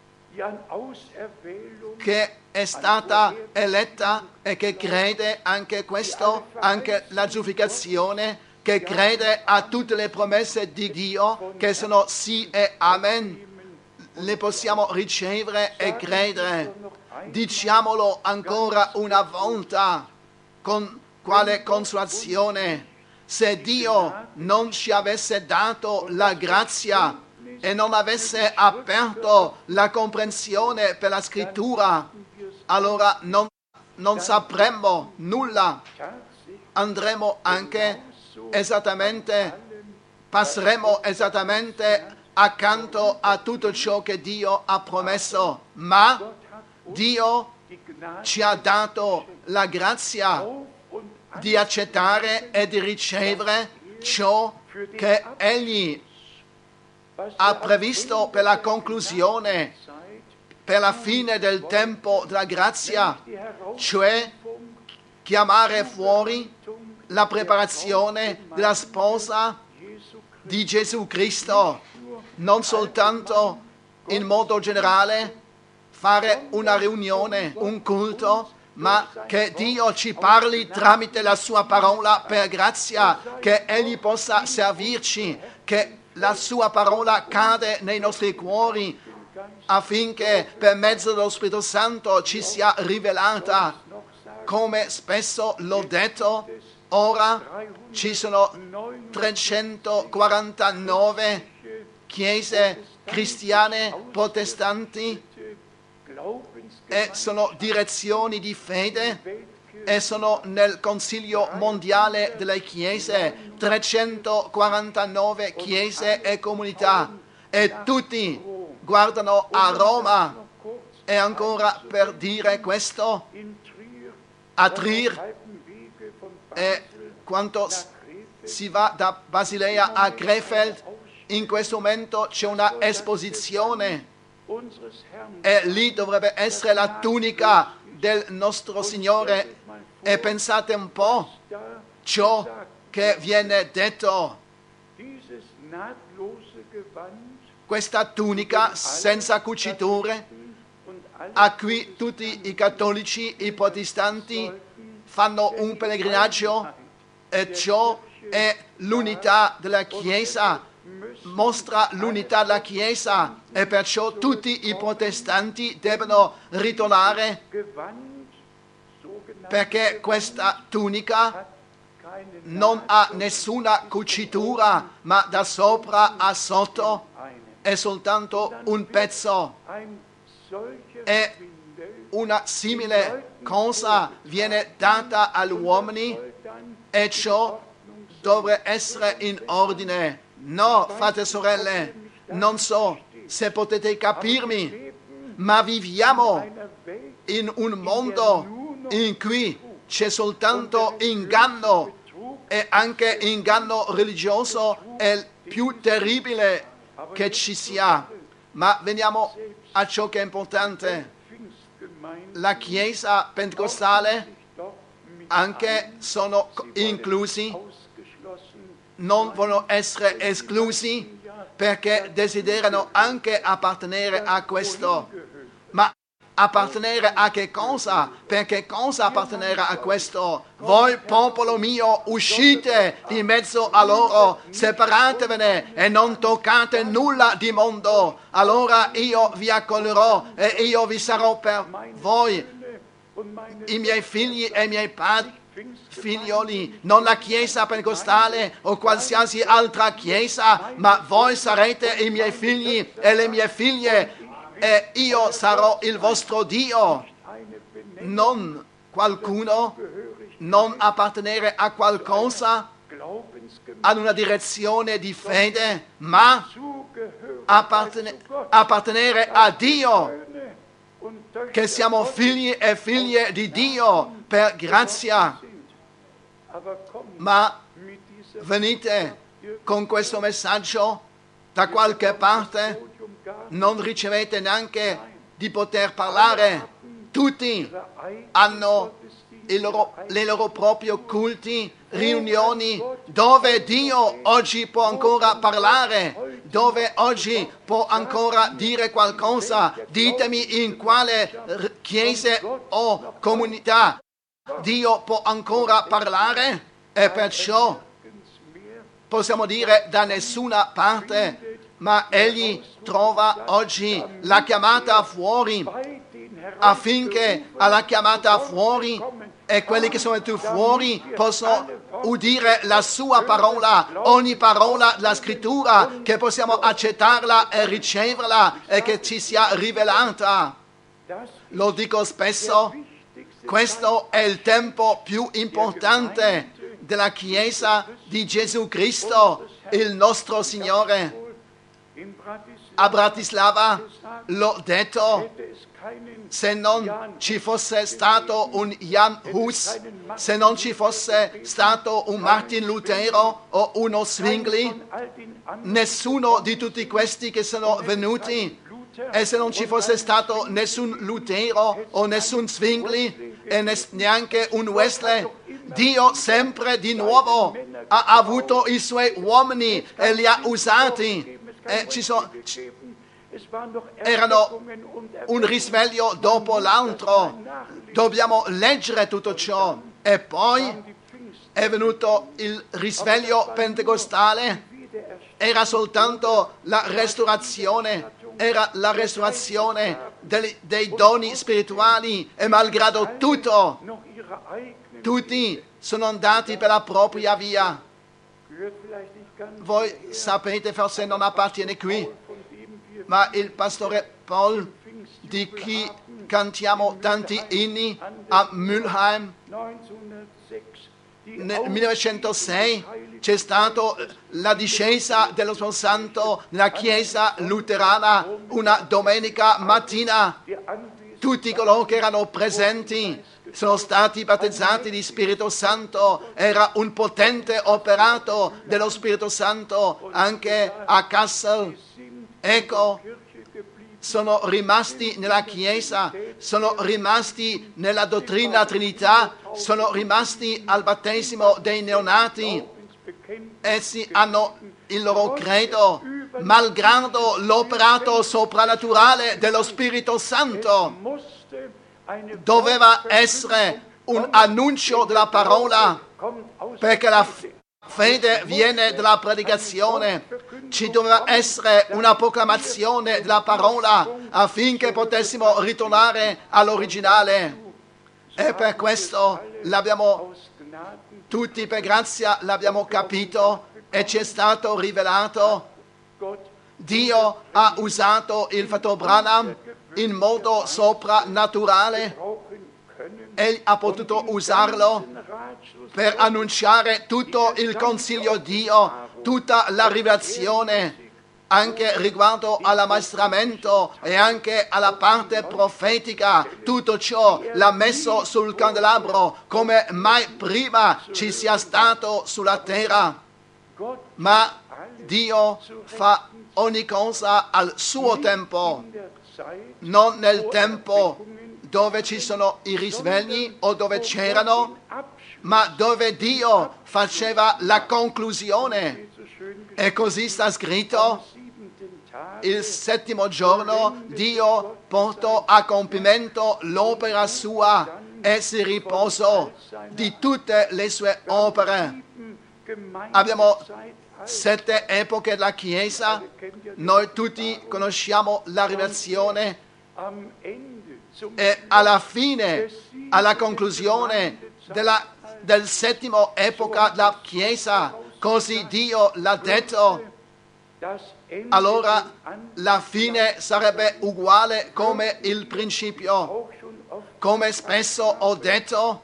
che è stata eletta e che crede anche questo, anche la giustificazione, che crede a tutte le promesse di Dio che sono sì e amen. Le possiamo ricevere e credere. Diciamolo ancora una volta, con quale consolazione: se Dio non ci avesse dato la grazia e non avesse aperto la comprensione per la scrittura, allora non, non sapremmo nulla. Andremo anche esattamente, passeremo esattamente accanto a tutto ciò che Dio ha promesso, ma Dio ci ha dato la grazia di accettare e di ricevere ciò che Egli ha previsto per la conclusione, per la fine del tempo della grazia, cioè chiamare fuori la preparazione della sposa di Gesù Cristo, non soltanto in modo generale fare una riunione, un culto, ma che Dio ci parli tramite la sua parola per grazia, che Egli possa servirci, che la sua parola cade nei nostri cuori affinché per mezzo dello Spirito Santo ci sia rivelata. Come spesso l'ho detto, ora ci sono trecentoquarantanove chiese cristiane protestanti e sono direzioni di fede e sono nel Consiglio mondiale delle chiese, trecentoquarantanove chiese e comunità, e tutti guardano a Roma. E ancora per dire questo, a Trier, e quanto si va da Basilea a Krefeld, in questo momento c'è una esposizione e lì dovrebbe essere la tunica del nostro Signore. E pensate un po' ciò che viene detto: questa tunica senza cuciture, a cui tutti i cattolici, i protestanti fanno un pellegrinaggio, e ciò è l'unità della Chiesa, mostra l'unità della Chiesa e perciò tutti i protestanti devono ritornare, perché questa tunica non ha nessuna cucitura, ma da sopra a sotto è soltanto un pezzo. E una simile cosa viene data agli uomini e ciò dovrebbe essere in ordine. No, fratelli e sorelle, non so se potete capirmi, ma viviamo in un mondo in cui c'è soltanto inganno, e anche inganno religioso è il più terribile che ci sia. Ma veniamo a ciò che è importante. La Chiesa pentecostale anche sono inclusi, non vogliono essere esclusi perché desiderano anche appartenere a questo. Ma appartenere a che cosa? Per che cosa appartenere a questo? Voi, popolo mio, uscite di mezzo a loro, separatevene e non toccate nulla di mondo. Allora io vi accoglierò e io vi sarò per voi, i miei figli e i miei padri. Figlioli, non la Chiesa pentecostale o qualsiasi altra Chiesa, ma voi sarete i miei figli e le mie figlie e io sarò il vostro Dio. Non qualcuno, non appartenere a qualcosa, ad una direzione di fede, ma appartene- appartenere a Dio, che siamo figli e figlie di Dio per grazia. Ma venite con questo messaggio da qualche parte, non ricevete neanche di poter parlare. Tutti hanno i loro, le loro propri culti, riunioni, dove Dio oggi può ancora parlare, dove oggi può ancora dire qualcosa. Ditemi in quale chiese o comunità Dio può ancora parlare, e perciò possiamo dire da nessuna parte, ma Egli trova oggi la chiamata fuori, affinché alla chiamata fuori e quelli che sono venuti fuori possono udire la sua parola, ogni parola della scrittura, che possiamo accettarla e riceverla e che ci sia rivelata. Lo dico spesso, questo è il tempo più importante della Chiesa di Gesù Cristo, il nostro Signore. A Bratislava l'ho detto, se non ci fosse stato un Jan Hus, se non ci fosse stato un Martin Lutero o uno Zwingli, nessuno di tutti questi che sono venuti, e se non ci fosse stato nessun Lutero o nessun Zwingli e neanche un Wesley, Dio sempre di nuovo ha avuto i suoi uomini e li ha usati. E ci sono, erano un risveglio dopo l'altro. Dobbiamo leggere tutto ciò. E poi è venuto il risveglio pentecostale. Era soltanto la restaurazione, era la restaurazione dei, dei doni spirituali, e malgrado tutto, tutti sono andati per la propria via. Voi sapete, forse non appartiene qui, ma il pastore Paul, di cui cantiamo tanti inni a Mülheim, nel millenovecentosei c'è stata la discesa dello Spirito Santo nella chiesa luterana una domenica mattina. Tutti coloro che erano presenti sono stati battezzati di Spirito Santo. Era un potente operato dello Spirito Santo anche a Kassel. Ecco, sono rimasti nella Chiesa, sono rimasti nella dottrina della Trinità, sono rimasti al battesimo dei neonati. Essi hanno il loro credo, malgrado l'operato soprannaturale dello Spirito Santo. Doveva essere un annuncio della parola, perché la, Fede viene dalla predicazione, ci doveva essere una proclamazione della parola affinché potessimo ritornare all'originale. E per questo l'abbiamo tutti per grazia l'abbiamo capito e ci è stato rivelato. Dio ha usato il fratello Branham in modo soprannaturale. Egli ha potuto usarlo per annunciare tutto il consiglio di Dio, tutta la rivelazione, anche riguardo all'ammaestramento e anche alla parte profetica. Tutto ciò l'ha messo sul candelabro come mai prima ci sia stato sulla terra. Ma Dio fa ogni cosa al suo tempo, non nel tempo dove ci sono i risvegli o dove c'erano, ma dove Dio faceva la conclusione. E così sta scritto: il settimo giorno Dio portò a compimento l'opera sua e si riposò di tutte le sue opere. Abbiamo sette epoche della Chiesa, noi tutti conosciamo la rivelazione e alla fine, alla conclusione della, del settimo epoca della Chiesa, così Dio l'ha detto, allora la fine sarebbe uguale come il principio. Come spesso ho detto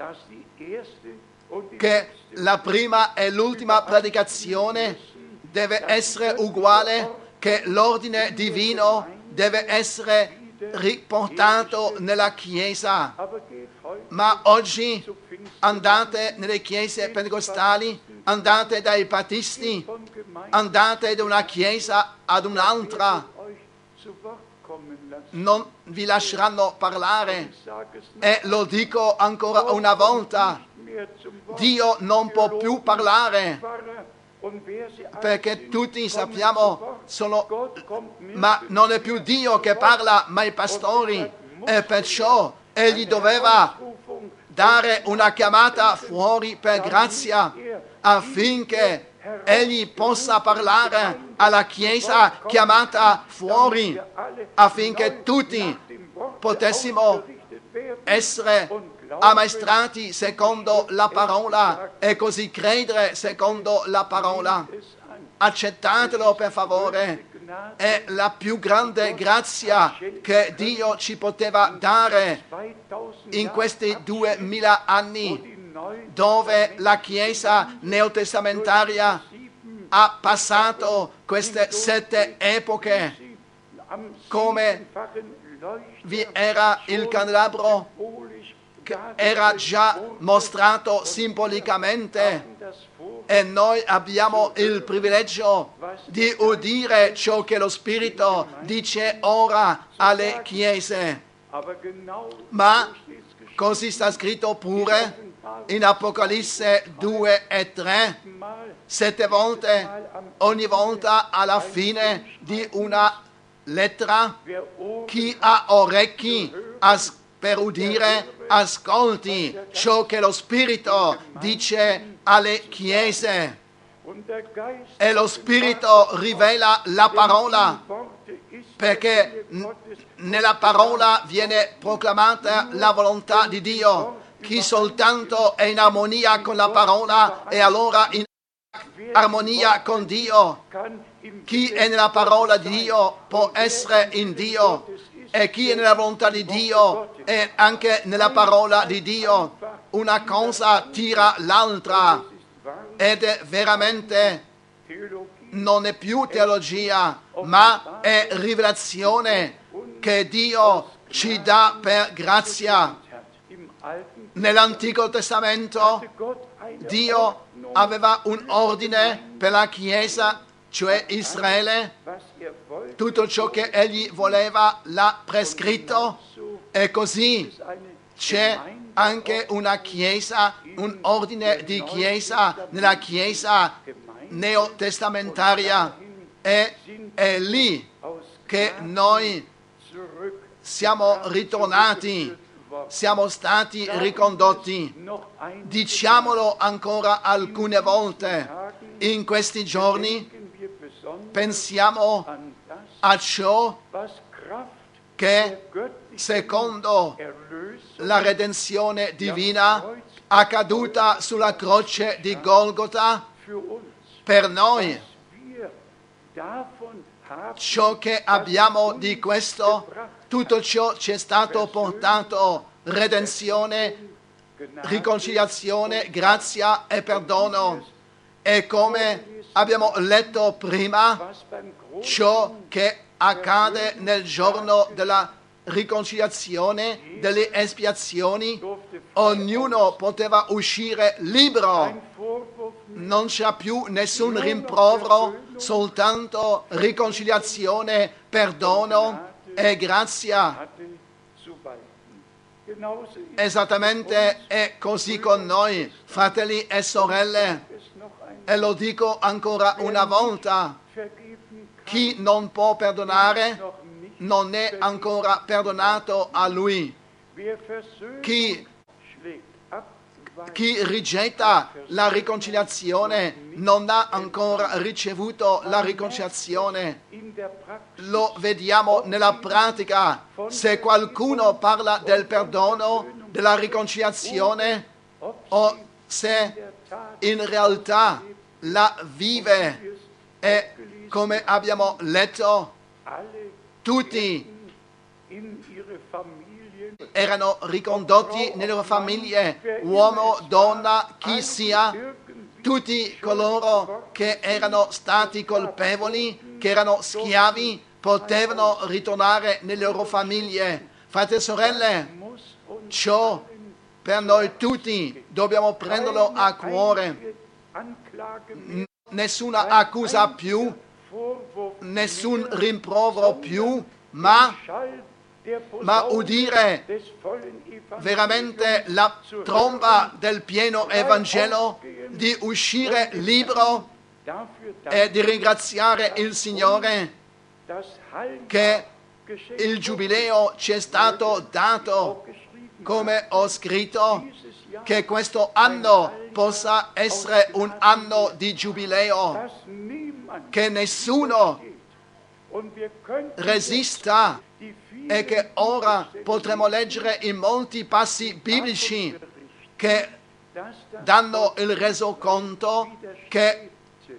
che la prima e l'ultima predicazione deve essere uguale, che l'ordine divino deve essere riportato nella Chiesa. Ma oggi andate nelle chiese pentecostali, andate dai battisti, andate da una chiesa ad un'altra, non vi lasceranno parlare. E lo dico ancora una volta, Dio non può più parlare, perché tutti sappiamo, sono, ma non è più Dio che parla, ma i pastori, e perciò egli doveva dare una chiamata fuori per grazia affinché egli possa parlare alla Chiesa chiamata fuori, affinché tutti potessimo essere ammaestrati secondo la parola e così credere secondo la parola. Accettatelo per favore, è la più grande grazia che Dio ci poteva dare in questi duemila anni, dove la Chiesa neotestamentaria ha passato queste sette epoche, come vi era il candelabro che era già mostrato simbolicamente, e noi abbiamo il privilegio di udire ciò che lo Spirito dice ora alle chiese. Ma così sta scritto pure in Apocalisse due e tre, sette volte, ogni volta alla fine di una lettera: chi ha orecchi as- per udire, ascolti ciò che lo Spirito dice alle chiese. E lo Spirito rivela la parola, perché n- nella parola viene proclamata la volontà di Dio. Chi soltanto è in armonia con la parola è allora in armonia con Dio. Chi è nella parola di Dio può essere in Dio, e chi è nella volontà di Dio è anche nella parola di Dio. Una cosa tira l'altra, ed è veramente, non è più teologia, ma è rivelazione che Dio ci dà per grazia. Nell'Antico Testamento Dio aveva un ordine per la Chiesa, cioè Israele. Tutto ciò che egli voleva l'ha prescritto, e così c'è anche una Chiesa, un ordine di Chiesa nella Chiesa neotestamentaria, e è lì che noi siamo ritornati siamo stati ricondotti. Diciamolo ancora alcune volte. In questi giorni pensiamo a ciò che, secondo la redenzione divina accaduta sulla croce di Golgota, per noi, ciò che abbiamo di questo, tutto ciò ci è stato portato: redenzione, riconciliazione, grazia e perdono. E come abbiamo letto prima, ciò che accade nel giorno della riconciliazione, delle espiazioni, ognuno poteva uscire libero. Non c'è più nessun rimprovero, soltanto riconciliazione, perdono e grazia. Esattamente è così con noi, fratelli e sorelle. E lo dico ancora una volta: chi non può perdonare non è ancora perdonato a lui. Chi, chi rigetta la riconciliazione non ha ancora ricevuto la riconciliazione. Lo vediamo nella pratica. Se qualcuno parla del perdono, della riconciliazione, o se in realtà la vive, e come abbiamo letto, tutti erano ricondotti nelle loro famiglie, uomo, donna, chi sia, tutti coloro che erano stati colpevoli, che erano schiavi, potevano ritornare nelle loro famiglie. Fratelli e sorelle, ciò per noi tutti dobbiamo prenderlo a cuore. Nessuna accusa più, nessun rimprovero più, ma, ma udire veramente la tromba del pieno Evangelo, di uscire libero e di ringraziare il Signore che il giubileo ci è stato dato, come ho scritto, che questo anno possa essere un anno di giubileo, che nessuno resista, e che ora potremo leggere in molti passi biblici che danno il resoconto che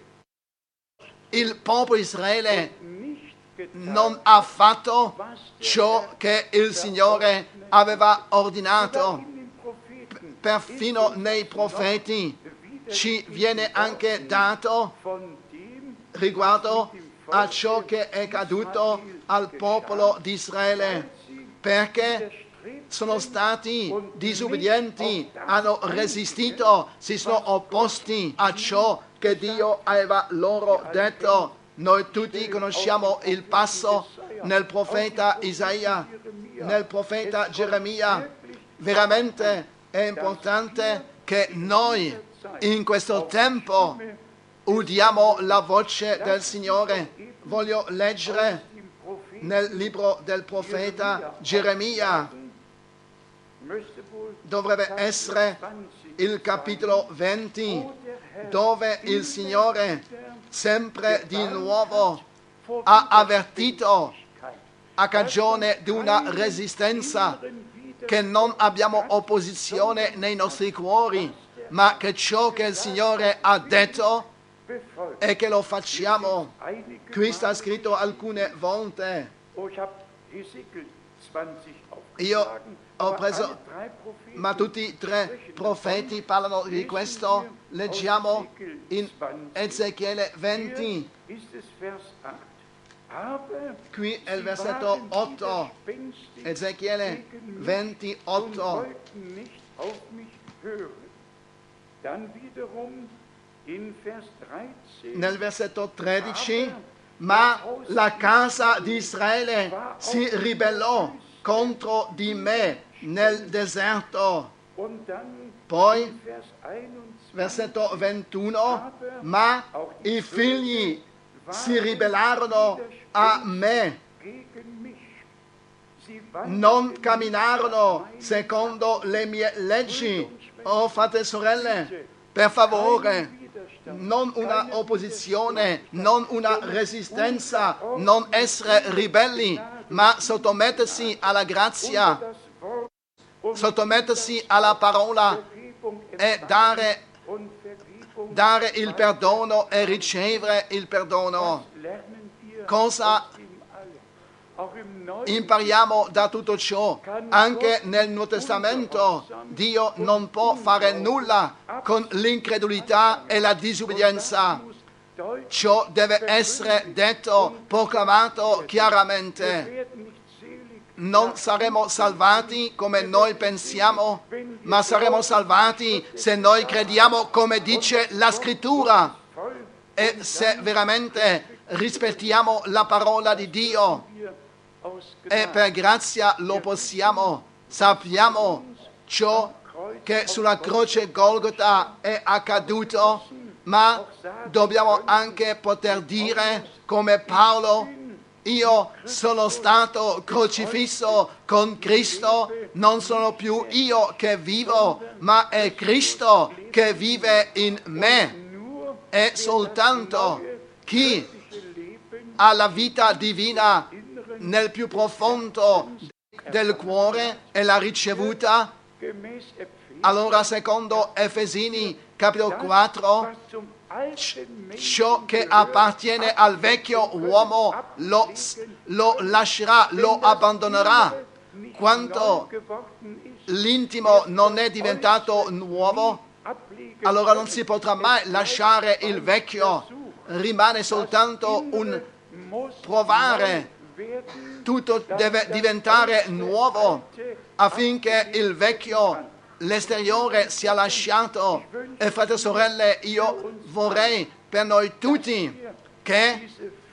il popolo di Israele non ha fatto ciò che il Signore aveva ordinato. Perfino nei profeti ci viene anche dato riguardo a ciò che è accaduto al popolo di Israele, perché sono stati disobbedienti, hanno resistito, si sono opposti a ciò che Dio aveva loro detto. Noi tutti conosciamo il passo nel profeta Isaia, nel profeta Geremia. Veramente è importante che noi in questo tempo udiamo la voce del Signore. Voglio leggere nel libro del profeta Geremia, dovrebbe essere il capitolo venti, dove il Signore sempre di nuovo ha avvertito, a cagione di una resistenza, che non abbiamo opposizione nei nostri cuori, ma che ciò che il Signore ha detto e che lo facciamo. Qui sta scritto alcune volte. Io ho preso, ma tutti e tre profeti parlano di questo. Leggiamo in Ezechiele venti. Qui è il versetto otto. Ezechiele ventotto. Nel versetto tredici, ma la casa di Israele si ribellò contro di me nel deserto. Poi, versetto ventuno, ma i figli si ribellarono a me non camminarono secondo le mie leggi. Oh fratelli e sorelle, per favore, non una opposizione, non una resistenza, non essere ribelli, ma sottomettersi alla grazia, sottomettersi alla parola e dare, dare il perdono e ricevere il perdono. Cosa impariamo da tutto ciò? Anche nel Nuovo Testamento Dio non può fare nulla con l'incredulità e la disobbedienza. Ciò deve essere detto, proclamato chiaramente. Non saremo salvati come noi pensiamo, ma saremo salvati se noi crediamo come dice la Scrittura e se veramente rispettiamo la parola di Dio. E per grazia lo possiamo. Sappiamo ciò che sulla croce Golgota è accaduto, ma dobbiamo anche poter dire come Paolo: io sono stato crocifisso con Cristo, non sono più io che vivo, ma è Cristo che vive in me. E soltanto chi ha la vita divina nel più profondo del cuore e l'ha ricevuta, allora secondo Efesini capitolo quattro, ciò che appartiene al vecchio uomo lo, lo lascerà, lo abbandonerà. Quanto l'intimo non è diventato nuovo, allora non si potrà mai lasciare il vecchio, rimane soltanto un provare. Tutto deve diventare nuovo affinché il vecchio, l'esteriore, sia lasciato. E fratelli e sorelle, io vorrei per noi tutti che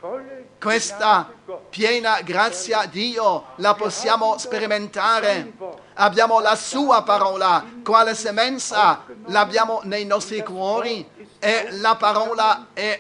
questa piena grazia di Dio la possiamo sperimentare. Abbiamo la sua parola, quale semenza l'abbiamo nei nostri cuori, e la parola è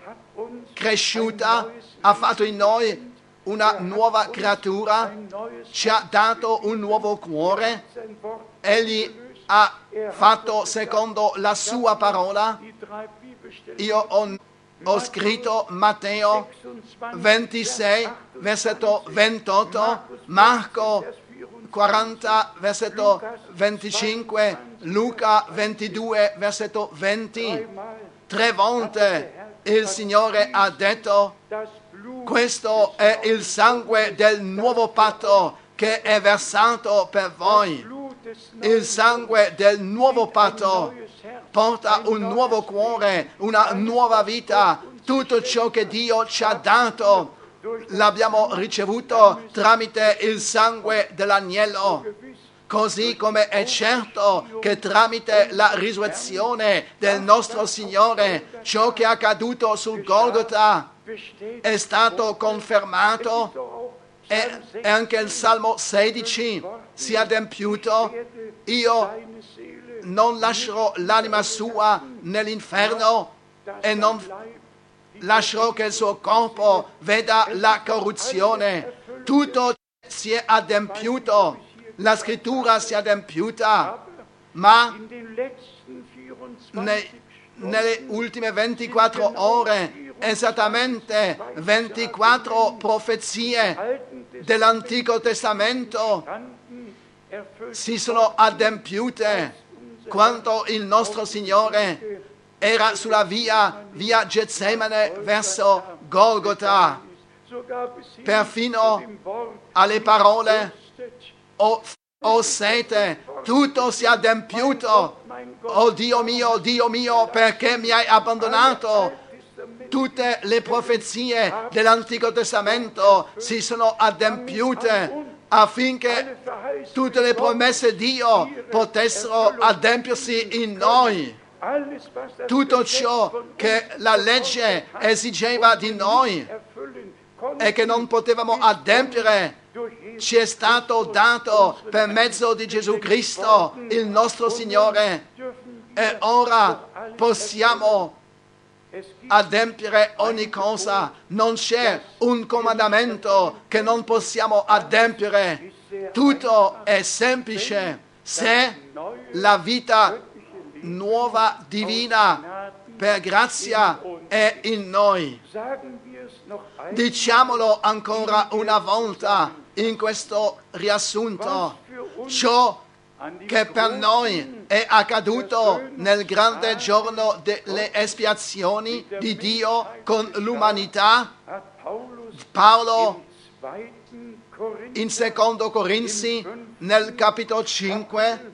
cresciuta, ha fatto in noi una nuova creatura, ci ha dato un nuovo cuore, egli ha fatto secondo la sua parola. Io ho, ho scritto Matteo ventisei, versetto ventotto, Marco quaranta, versetto venticinque, Luca ventidue, versetto venti. Tre volte il Signore ha detto: questo è il sangue del nuovo patto che è versato per voi. Il sangue del nuovo patto porta un nuovo cuore, una nuova vita. Tutto ciò che Dio ci ha dato l'abbiamo ricevuto tramite il sangue dell'agnello. Così come è certo che tramite la risurrezione del nostro Signore ciò che è accaduto sul Golgota è stato confermato, e, e anche il Salmo sedici si è adempiuto: io non lascerò l'anima sua nell'inferno e non lascerò che il suo corpo veda la corruzione. Tutto si è adempiuto, la scrittura si è adempiuta, ma ne, nelle ultime ventiquattro ore esattamente ventiquattro profezie dell'Antico Testamento si sono adempiute quando il nostro Signore era sulla via, via Getsemane verso Golgota. Perfino alle parole o, o sete, tutto si è adempiuto. Oh Dio mio, Dio mio, perché mi hai abbandonato? Tutte le profezie dell'Antico Testamento si sono adempiute affinché tutte le promesse di Dio potessero adempiersi in noi. Tutto ciò che la legge esigeva di noi e che non potevamo adempiere ci è stato dato per mezzo di Gesù Cristo, il nostro Signore, e ora possiamo adempiere ogni cosa. Non c'è un comandamento che non possiamo adempiere. Tutto è semplice se la vita nuova divina per grazia è in noi. Diciamolo ancora una volta in questo riassunto. Ciò che per noi è accaduto nel grande giorno delle espiazioni di Dio con l'umanità, Paolo in secondo Corinzi nel capitolo cinque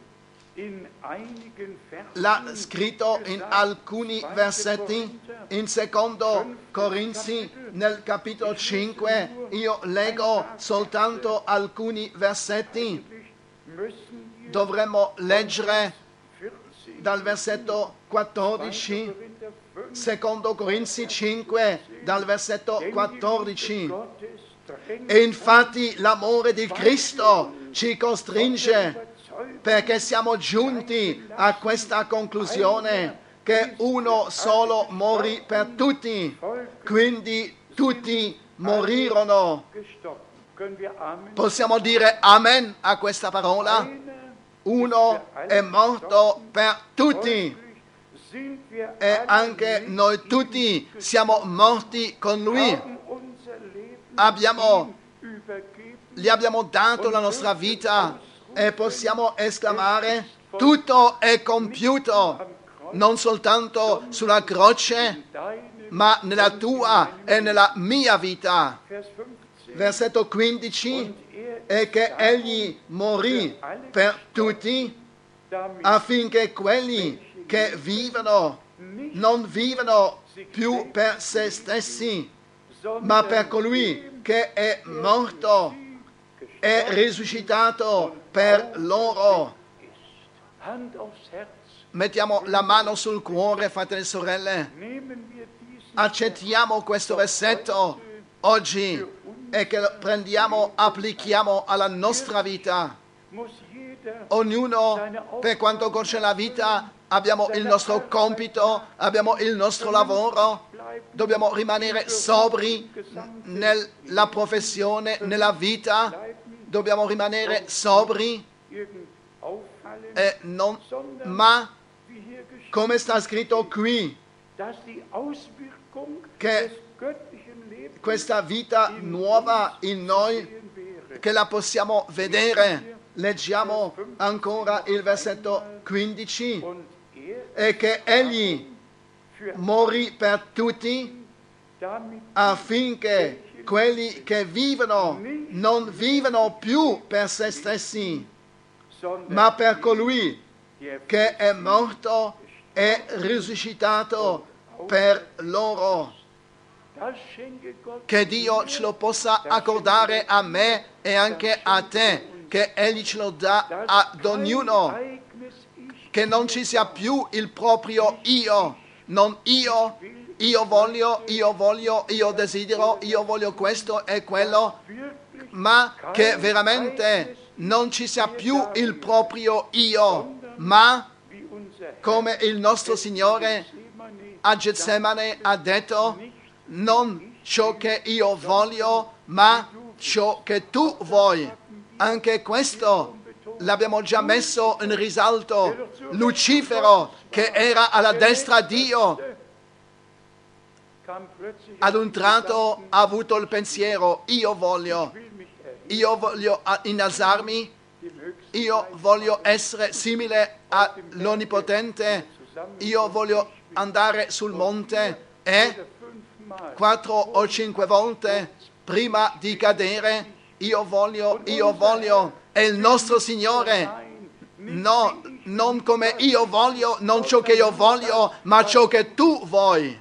l'ha scritto in alcuni versetti. In secondo Corinzi nel capitolo cinque io leggo soltanto alcuni versetti. Dovremmo leggere dal versetto quattordici, secondo Corinzi cinque, dal versetto quattordici. E infatti l'amore di Cristo ci costringe, perché siamo giunti a questa conclusione, che uno solo morì per tutti, quindi tutti morirono. Possiamo dire amen a questa parola? Uno è morto per tutti e anche noi tutti siamo morti con Lui. Abbiamo, gli abbiamo dato la nostra vita e possiamo esclamare: tutto è compiuto, non soltanto sulla croce, ma nella tua e nella mia vita. Versetto quindici, e che egli morì per tutti affinché quelli che vivono non vivano più per se stessi, ma per colui che è morto e risuscitato per loro. Mettiamo la mano sul cuore, fratelli e sorelle. Accettiamo questo versetto oggi e che lo prendiamo, applichiamo alla nostra vita. Ognuno, per quanto concerne la vita, abbiamo il nostro compito, abbiamo il nostro lavoro, dobbiamo rimanere sobri nella professione, nella vita, dobbiamo rimanere sobri, e non, ma come sta scritto qui, che questa vita nuova in noi, che la possiamo vedere. Leggiamo ancora il versetto quindici, e che egli morì per tutti affinché quelli che vivono non vivano più per se stessi, ma per colui che è morto e risuscitato per loro. Che Dio ce lo possa accordare a me e anche a te, che Egli ce lo dà ad ognuno, che non ci sia più il proprio io, non io, io voglio, io voglio, io desidero, io voglio questo e quello, ma che veramente non ci sia più il proprio io, ma come il nostro Signore a Getsemane ha detto: non ciò che io voglio, ma ciò che tu vuoi. Anche questo l'abbiamo già messo in risalto. Lucifero, che era alla destra di Dio, ad un tratto ha avuto il pensiero: io voglio, io voglio innalzarmi, io voglio essere simile all'Onnipotente, io voglio andare sul monte. E quattro o cinque volte prima di cadere: io voglio, io voglio. E il nostro Signore: no, non come io voglio, non ciò che io voglio, ma ciò che tu vuoi.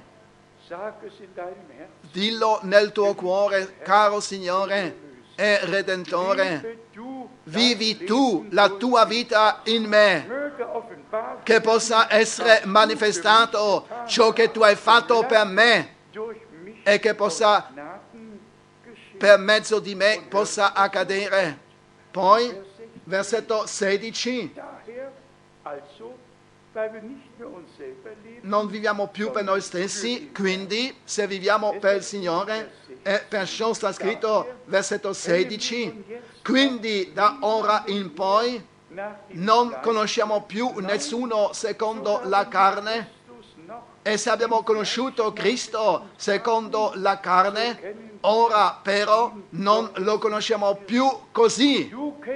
Dillo nel tuo cuore: caro Signore e Redentore, vivi tu la tua vita in me, che possa essere manifestato ciò che tu hai fatto per me e che possa, per mezzo di me, possa accadere. Poi, versetto sedici, non viviamo più per noi stessi, quindi se viviamo per il Signore, e perciò sta scritto, versetto sedici, quindi da ora in poi non conosciamo più nessuno secondo la carne, e se abbiamo conosciuto Cristo secondo la carne, ora però non lo conosciamo più così.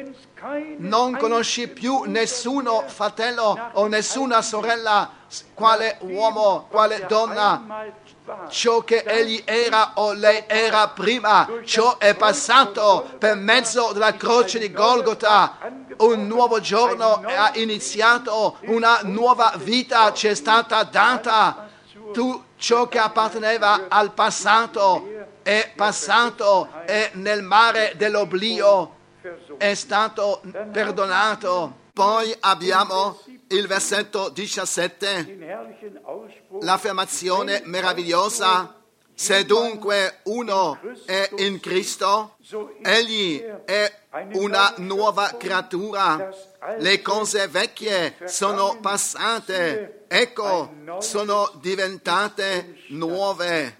Non conosci più nessuno fratello o nessuna sorella, quale uomo, quale donna. Ciò che egli era o lei era prima, ciò è passato per mezzo della croce di Golgota. Un nuovo giorno è iniziato, una nuova vita ci è stata data. Tu, ciò che apparteneva al passato è passato e nel mare dell'oblio è stato perdonato. Poi abbiamo il versetto diciassette, l'affermazione meravigliosa: se dunque uno è in Cristo, egli è una nuova creatura. Le cose vecchie sono passate, ecco, sono diventate nuove.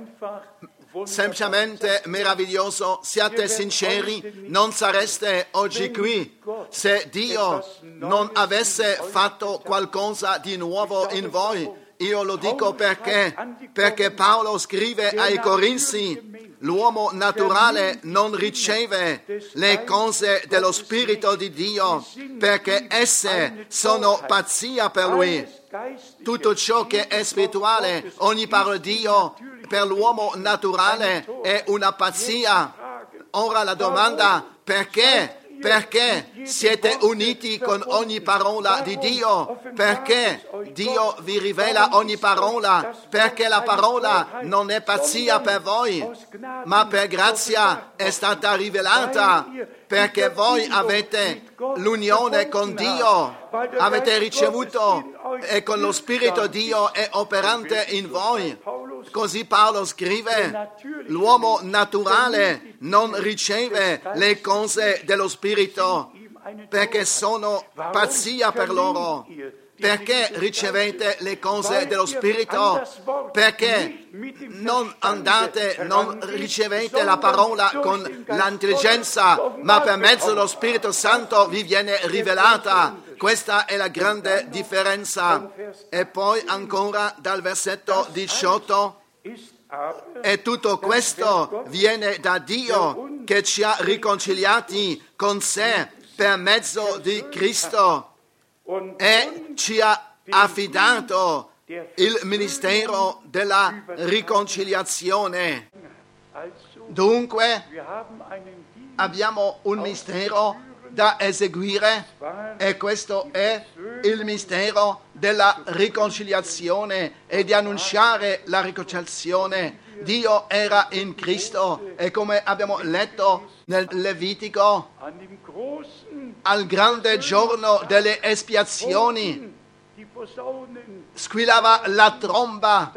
Semplicemente meraviglioso. Siate sinceri, non sareste oggi qui se Dio non avesse fatto qualcosa di nuovo in voi. Io lo dico perché, perché Paolo scrive ai Corinzi: l'uomo naturale non riceve le cose dello Spirito di Dio, perché esse sono pazzia per lui. Tutto ciò che è spirituale, ogni parola di Dio, per l'uomo naturale è una pazzia. Ora la domanda: perché? Perché siete uniti con ogni parola di Dio? Perché Dio vi rivela ogni parola? Perché la parola non è pazzia per voi, ma per grazia è stata rivelata, perché voi avete l'unione con Dio, avete ricevuto, e con lo Spirito Dio è operante in voi. Così Paolo scrive: l'uomo naturale non riceve le cose dello Spirito, perché sono pazzia per loro. Perché ricevete le cose dello Spirito? Perché non andate, non ricevete la parola con l'intelligenza, ma per mezzo dello Spirito Santo vi viene rivelata. Questa è la grande differenza. E poi ancora dal versetto diciotto: e tutto questo viene da Dio, che ci ha riconciliati con sé per mezzo di Cristo e ci ha affidato il ministero della riconciliazione. Dunque abbiamo un mistero da eseguire, e questo è il mistero della riconciliazione e di annunciare la riconciliazione. Dio era in Cristo, e come abbiamo letto nel Levitico, al grande giorno delle espiazioni squillava la tromba.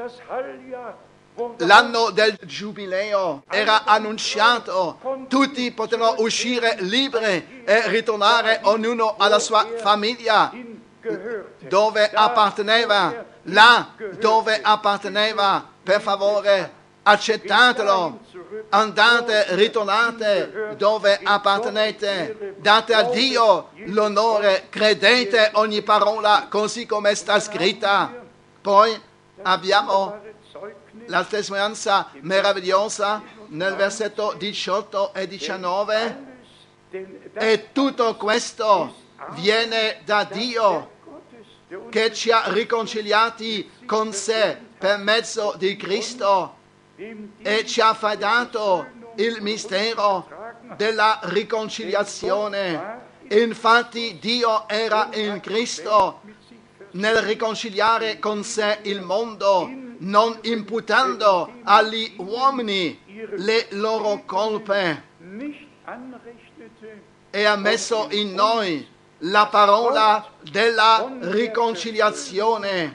L'anno del giubileo era annunciato, tutti potevano uscire liberi e ritornare ognuno alla sua famiglia dove apparteneva, là dove apparteneva. Per favore, accettatelo, andate, ritornate dove appartenete, date a Dio l'onore, credete ogni parola così come sta scritta. Poi abbiamo la testimonianza meravigliosa nel versetto diciotto e diciannove, e tutto questo viene da Dio, che ci ha riconciliati con sé per mezzo di Cristo e ci ha affidato il mistero della riconciliazione. Infatti Dio era in Cristo nel riconciliare con sé il mondo, non imputando agli uomini le loro colpe, e ha messo in noi la parola della riconciliazione.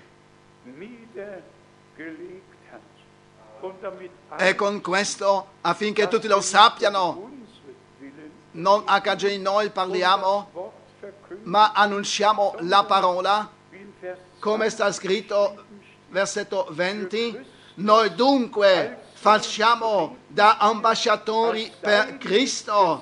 E con questo, affinché tutti lo sappiano, non a causa di noi parliamo, ma annunciamo la parola, come sta scritto, versetto venti, noi dunque facciamo da ambasciatori per Cristo,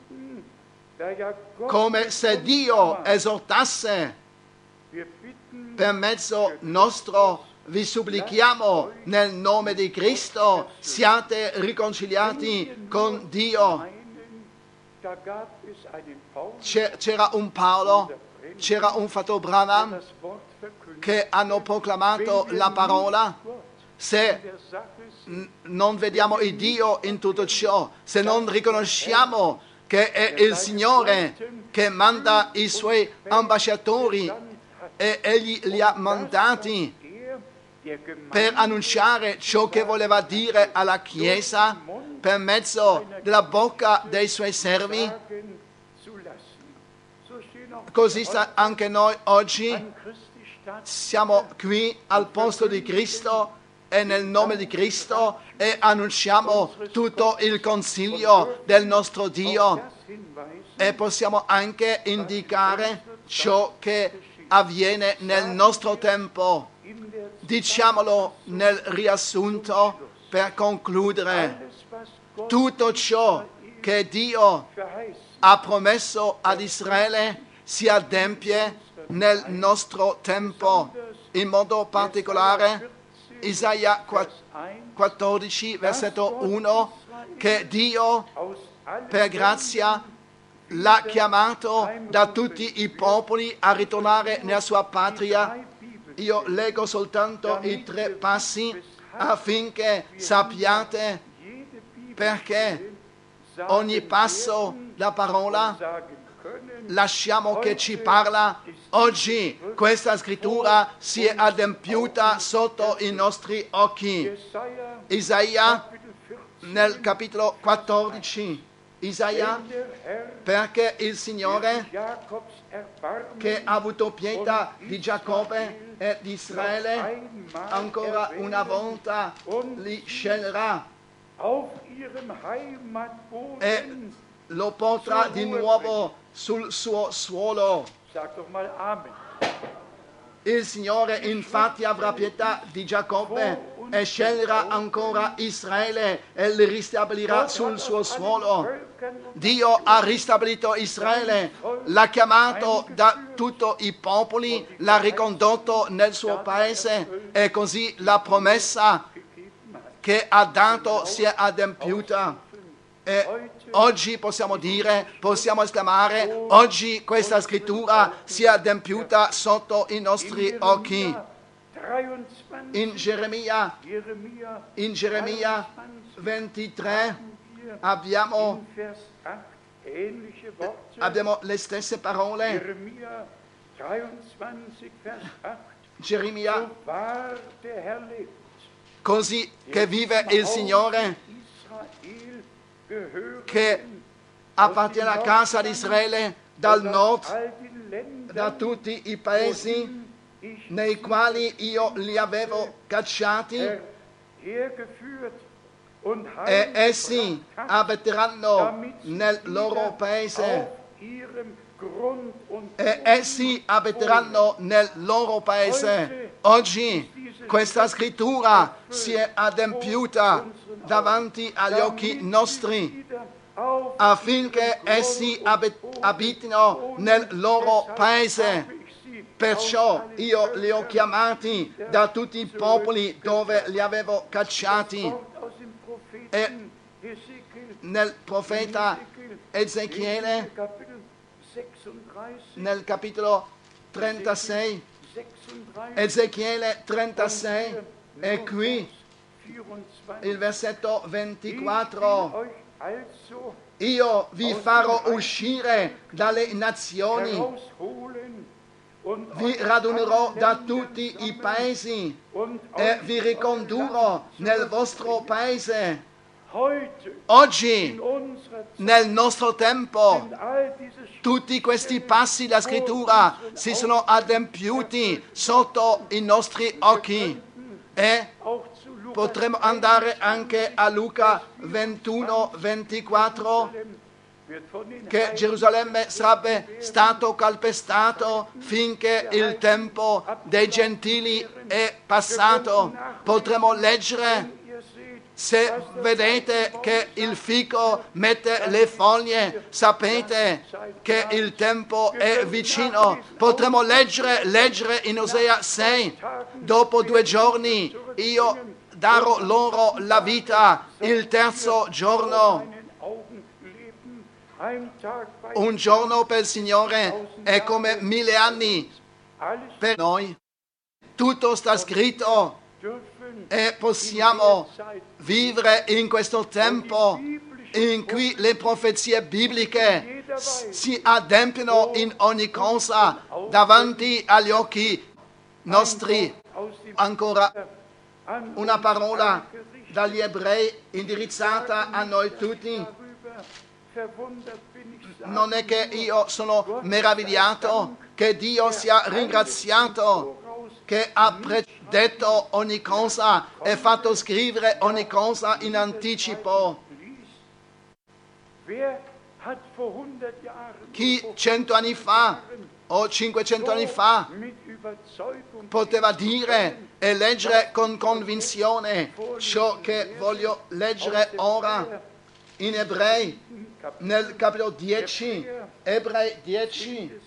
come se Dio esortasse per mezzo nostro. Vi supplichiamo nel nome di Cristo, siate riconciliati con Dio. C'era un Paolo, c'era un fratello Branham che hanno proclamato la parola. Se non vediamo il Dio in tutto ciò, se non riconosciamo che è il Signore che manda i Suoi ambasciatori e Egli li ha mandati per annunciare ciò che voleva dire alla Chiesa per mezzo della bocca dei Suoi servi, così sta anche noi oggi. Siamo qui al posto di Cristo e nel nome di Cristo e annunciamo tutto il consiglio del nostro Dio e possiamo anche indicare ciò che avviene nel nostro tempo. Diciamolo nel riassunto per concludere. Tutto ciò che Dio ha promesso ad Israele si adempie nel nostro tempo, in modo particolare Isaia quattordici, versetto uno, che Dio per grazia l'ha chiamato da tutti i popoli a ritornare nella sua patria. Io leggo soltanto i tre passi affinché sappiate perché ogni passo della parola lasciamo che ci parla. Oggi questa scrittura si è adempiuta sotto i nostri occhi. Isaia nel capitolo quattordici. Isaia, perché il Signore che ha avuto pietà di Giacobbe e di Israele ancora una volta li sceglierà e lo porterà di nuovo sul suo suolo. Il Signore infatti avrà pietà di Giacobbe e sceglierà ancora Israele e li ristabilirà sul suo suolo. Dio ha ristabilito Israele, l'ha chiamato da tutti i popoli, l'ha ricondotto nel suo paese e così la promessa che ha dato si è adempiuta. E oggi possiamo dire, possiamo esclamare, oggi questa scrittura si è adempiuta sotto i nostri occhi. In Geremia, in Geremia ventitré abbiamo, abbiamo le stesse parole. Geremia, così che vive il Signore, che appartiene alla casa di Israele dal nord, da tutti i paesi nei quali io li avevo cacciati, e essi abiteranno nel loro paese, e essi abiteranno nel loro paese. Oggi questa scrittura si è adempiuta davanti agli occhi nostri, affinché essi abitino nel loro paese. Perciò io li ho chiamati da tutti i popoli dove li avevo cacciati. E nel profeta Ezechiele, nel capitolo trentasei, Ezechiele trentasei, e qui il versetto ventiquattro: io vi farò uscire dalle nazioni, vi radunerò da tutti i paesi e vi ricondurrò nel vostro paese. Oggi, nel nostro tempo, tutti questi passi della scrittura si sono adempiuti sotto i nostri occhi, e potremo andare anche a Luca ventuno ventiquattro, che Gerusalemme sarebbe stato calpestato finché il tempo dei gentili è passato. Potremo leggere, se vedete che il fico mette le foglie, sapete che il tempo è vicino. Potremo leggere, leggere in Osea sei, dopo due giorni io darò loro la vita, il terzo giorno. Un giorno per il Signore è come mille anni per noi. Tutto sta scritto e possiamo vivere in questo tempo in cui le profezie bibliche si adempiono in ogni cosa davanti agli occhi nostri. Ancora una parola dagli ebrei indirizzata a noi tutti. Non è che io sono meravigliato, che Dio sia ringraziato, che ha predetto ogni cosa e fatto scrivere ogni cosa in anticipo. Chi cento anni fa o cinquecento anni fa poteva dire e leggere con convinzione ciò che voglio leggere ora in Ebrei, nel capitolo dieci, Ebrei dieci,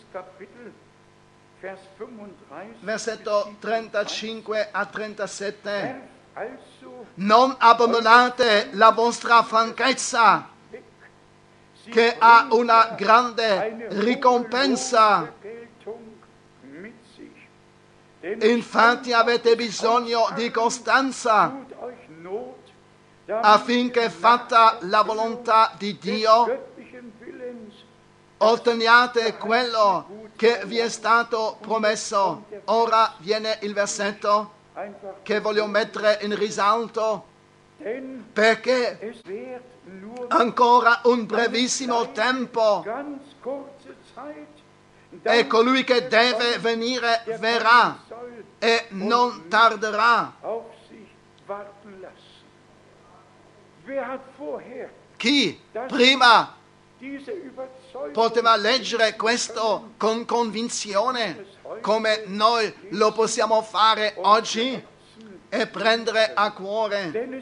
versetto trentacinque a trentasette. Non abbandonate la vostra franchezza, che ha una grande ricompensa. Infatti avete bisogno di costanza, affinché, fatta la volontà di Dio, otteniate quello che vi è stato promesso. Ora viene il versetto che voglio mettere in risalto, perché ancora un brevissimo tempo e colui che deve venire verrà e non tarderà. Chi prima poteva leggere questo con convinzione, come noi lo possiamo fare oggi, e prendere a cuore?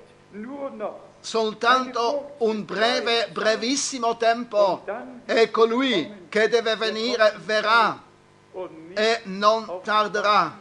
Soltanto un breve, brevissimo tempo e colui che deve venire verrà e non tarderà.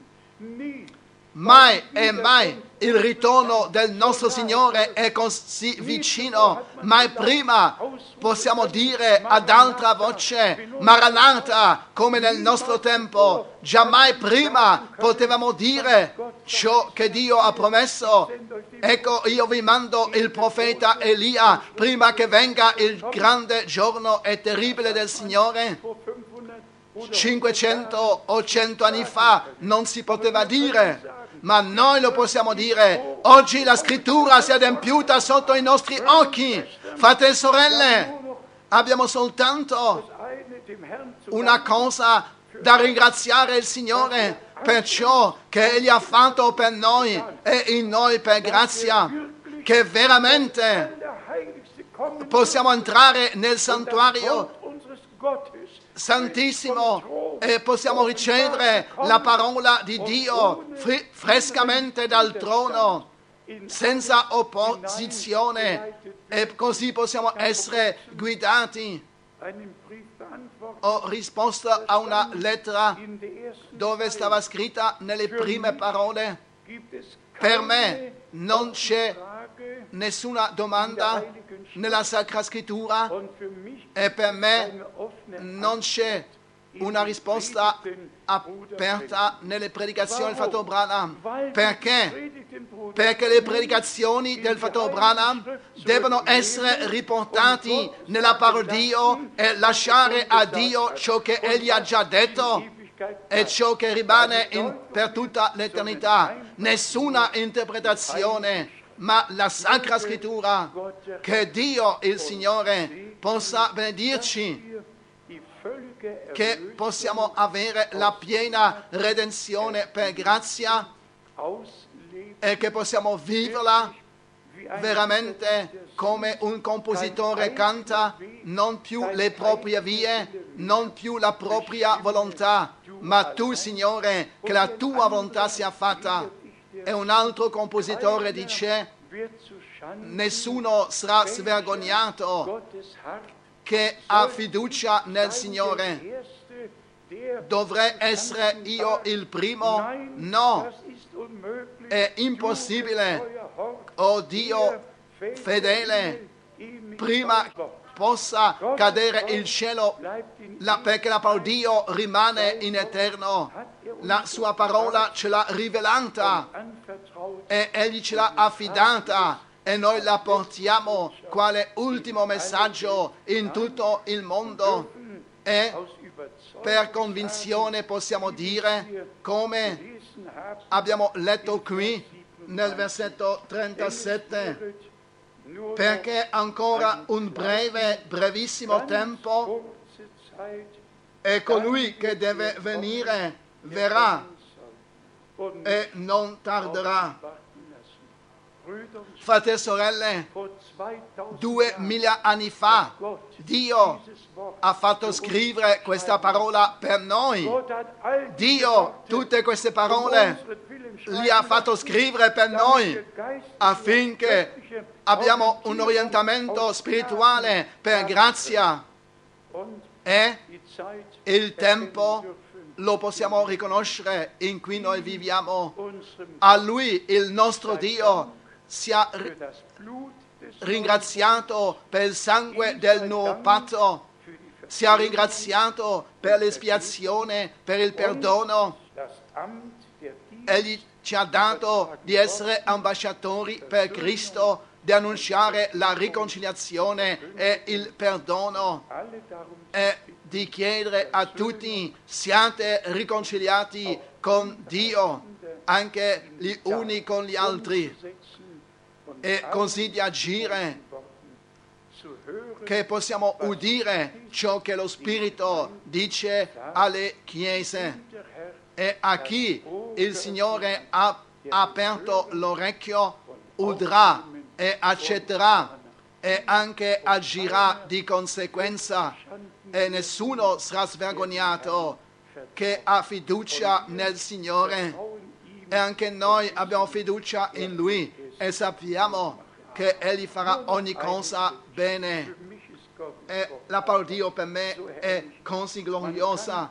Mai e mai il ritorno del nostro Signore è così vicino, mai prima possiamo dire ad alta voce Maranatha, come nel nostro tempo. Giammai prima potevamo dire ciò che Dio ha promesso. Ecco, io vi mando il profeta Elia prima che venga il grande giorno e terribile del Signore. cinquecento o cento anni fa non si poteva dire, ma noi lo possiamo dire. Oggi la scrittura si è adempiuta sotto i nostri occhi. Fratelli e sorelle, abbiamo soltanto una cosa da ringraziare il Signore per ciò che Egli ha fatto per noi e in noi per grazia, che veramente possiamo entrare nel santuario Santissimo e possiamo ricevere la parola di Dio fri- frescamente dal trono, senza opposizione, e così possiamo essere guidati. Ho risposto a una lettera dove stava scritta nelle prime parole: per me non c'è nessuna domanda nella Sacra Scrittura e per me non c'è una risposta aperta nelle predicazioni del fratello Branham. Perché? Perché le predicazioni del fratello Branham devono essere riportate nella parola di Dio e lasciare a Dio ciò che Egli ha già detto e ciò che rimane in, per tutta l'eternità. Nessuna interpretazione, ma la Sacra Scrittura. Che Dio, il Signore, possa benedirci, che possiamo avere la piena redenzione per grazia e che possiamo viverla veramente come un compositore canta, non più le proprie vie, non più la propria volontà, ma tu, Signore, che la tua volontà sia fatta. E un altro compositore dice, nessuno sarà svergognato che ha fiducia nel Signore. Dovrei essere io il primo? No, è impossibile. Oh Dio fedele, prima possa cadere il cielo, la, perché la parola Dio rimane in eterno. La sua parola ce l'ha rivelata e Egli ce l'ha affidata e noi la portiamo quale ultimo messaggio in tutto il mondo. E per convinzione possiamo dire, come abbiamo letto qui nel versetto trentasette, perché ancora un breve, brevissimo tempo e colui che deve venire verrà e non tarderà. Fratelli e sorelle, duemila anni fa Dio ha fatto scrivere questa parola per noi. Dio tutte queste parole li ha fatto scrivere per noi affinché abbiamo un orientamento spirituale per grazia e il tempo lo possiamo riconoscere in cui noi viviamo. A Lui, il nostro Dio, sia ringraziato per il sangue del nuovo patto, sia ringraziato per l'espiazione, per il perdono. Egli ci ha dato di essere ambasciatori per Cristo, di annunciare la riconciliazione e il perdono e di chiedere a tutti: siate riconciliati con Dio, anche gli uni con gli altri, e così di agire che possiamo udire ciò che lo Spirito dice alle chiese. E a chi il Signore ha aperto l'orecchio udrà e accetterà e anche agirà di conseguenza, e nessuno sarà svergognato che ha fiducia nel Signore. E anche noi abbiamo fiducia in Lui e sappiamo che Egli farà ogni cosa bene. E la parola di Dio per me è così gloriosa.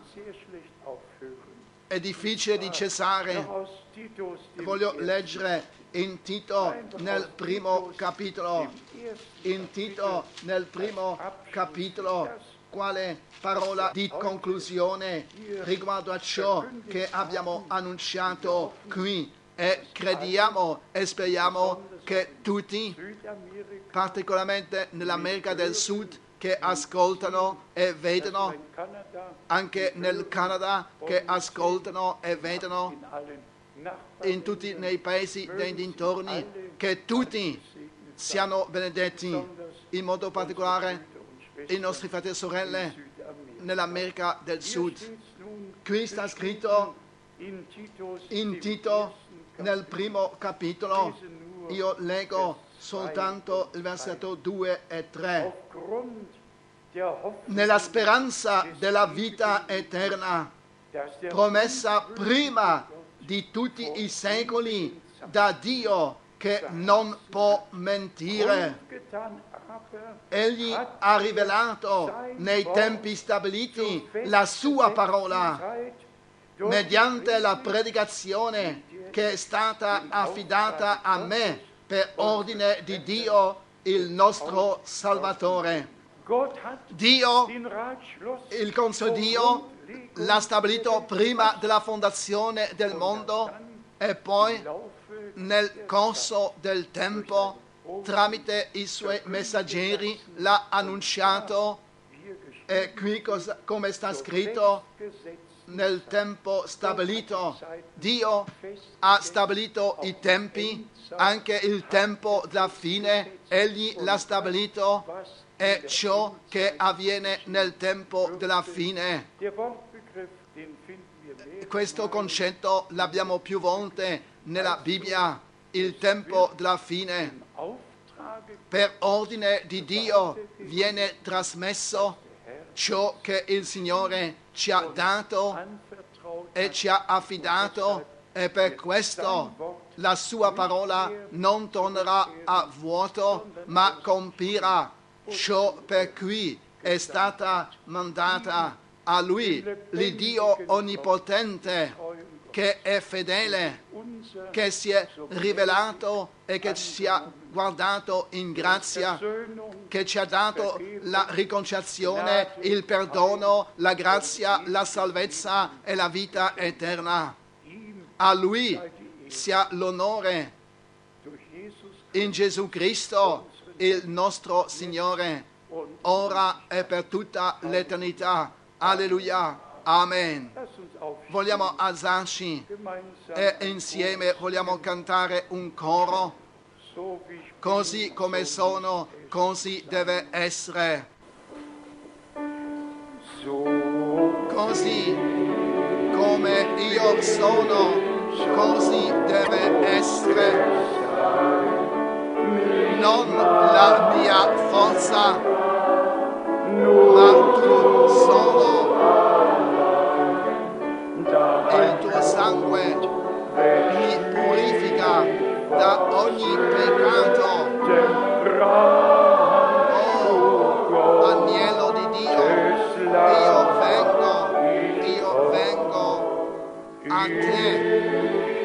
È difficile di cessare. Voglio leggere in Tito nel primo capitolo, in Tito nel primo capitolo, quale parola di conclusione riguardo a ciò che abbiamo annunciato qui, e crediamo e speriamo che tutti, particolarmente nell'America del Sud, che ascoltano e vedono, anche nel Canada, che ascoltano e vedono, in tutti nei paesi dei dintorni, che tutti siano benedetti, in modo particolare i nostri fratelli e sorelle nell'America del Sud. Qui sta scritto in Tito nel primo capitolo, io leggo soltanto il versetto due e tre. Nella speranza della vita eterna, promessa prima di tutti i secoli da Dio che non può mentire. Egli ha rivelato nei tempi stabiliti la sua parola mediante la predicazione che è stata affidata a me per ordine di Dio, il nostro Salvatore. Dio, il consiglio di Dio, l'ha stabilito prima della fondazione del mondo e poi nel corso del tempo tramite i suoi messaggeri l'ha annunciato. E qui cosa, come sta scritto, nel tempo stabilito Dio ha stabilito i tempi, anche il tempo della fine Egli l'ha stabilito, e ciò che avviene nel tempo della fine. Questo concetto l'abbiamo più volte nella Bibbia, il tempo della fine. per ordine di Dio viene trasmesso ciò che il Signore ci ha dato e ci ha affidato, e per questo la sua parola non tornerà a vuoto, ma compirà ciò per cui è stata mandata. A Lui, l'Iddio onnipotente, che è fedele, che si è rivelato e che ci ha guardato in grazia, che ci ha dato la riconciliazione, il perdono, la grazia, la salvezza e la vita eterna. A Lui sia l'onore in Gesù Cristo, il nostro Signore, ora e per tutta l'eternità. Alleluia. Amen. Vogliamo alzarci e insieme vogliamo cantare un coro. Così come sono, così deve essere. Così come io sono, così deve essere. Non la mia forza, ma tu solo. Il tuo sangue mi purifica da ogni peccato. Oh, agnello di Dio, io vengo, io vengo a te.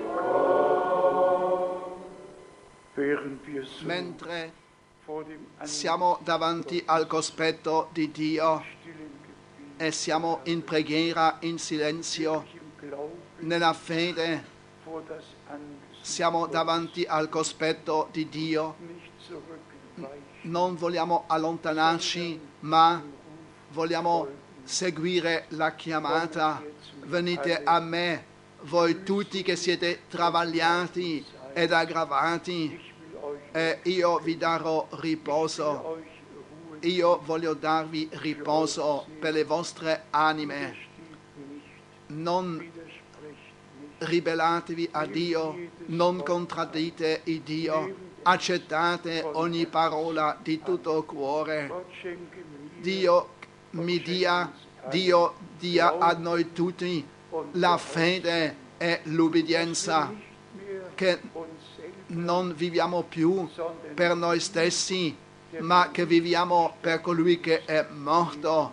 Mentre siamo davanti al cospetto di Dio e siamo in preghiera, in silenzio, nella fede, siamo davanti al cospetto di Dio. Non vogliamo allontanarci, ma vogliamo seguire la chiamata. Venite a me, voi tutti che siete travagliati ed aggravati, e io vi darò riposo. Io voglio darvi riposo per le vostre anime. Non ribellatevi a Dio, non contraddite il Dio, accettate ogni parola di tutto cuore. Dio mi dia, Dio dia a noi tutti la fede e l'ubbidienza, che non viviamo più per noi stessi, ma che viviamo per colui che è morto.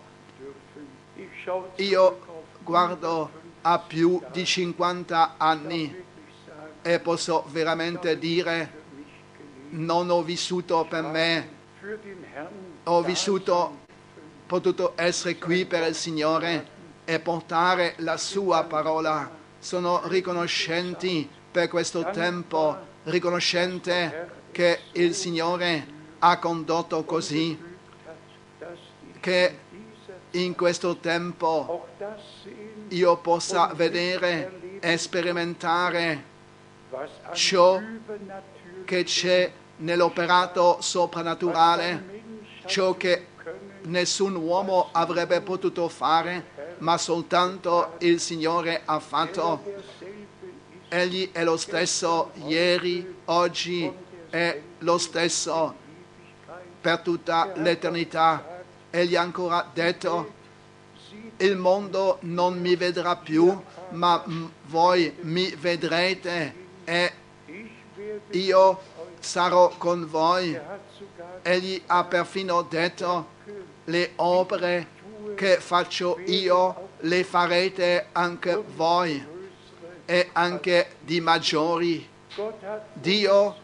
Io guardo a più di cinquanta anni e posso veramente dire: non ho vissuto per me, ho vissuto, potuto essere qui per il Signore e portare la sua parola. Sono riconoscenti per questo tempo, riconoscente che il Signore ha condotto così, che in questo tempo io possa vedere e sperimentare ciò che c'è nell'operato soprannaturale, ciò che nessun uomo avrebbe potuto fare, ma soltanto il Signore ha fatto. Egli è lo stesso ieri, oggi e lo stesso per tutta l'eternità. Egli ha ancora detto: il mondo non mi vedrà più, ma voi mi vedrete e io sarò con voi. Egli ha perfino detto: le opere che faccio io le farete anche voi, e anche di maggiori. Dio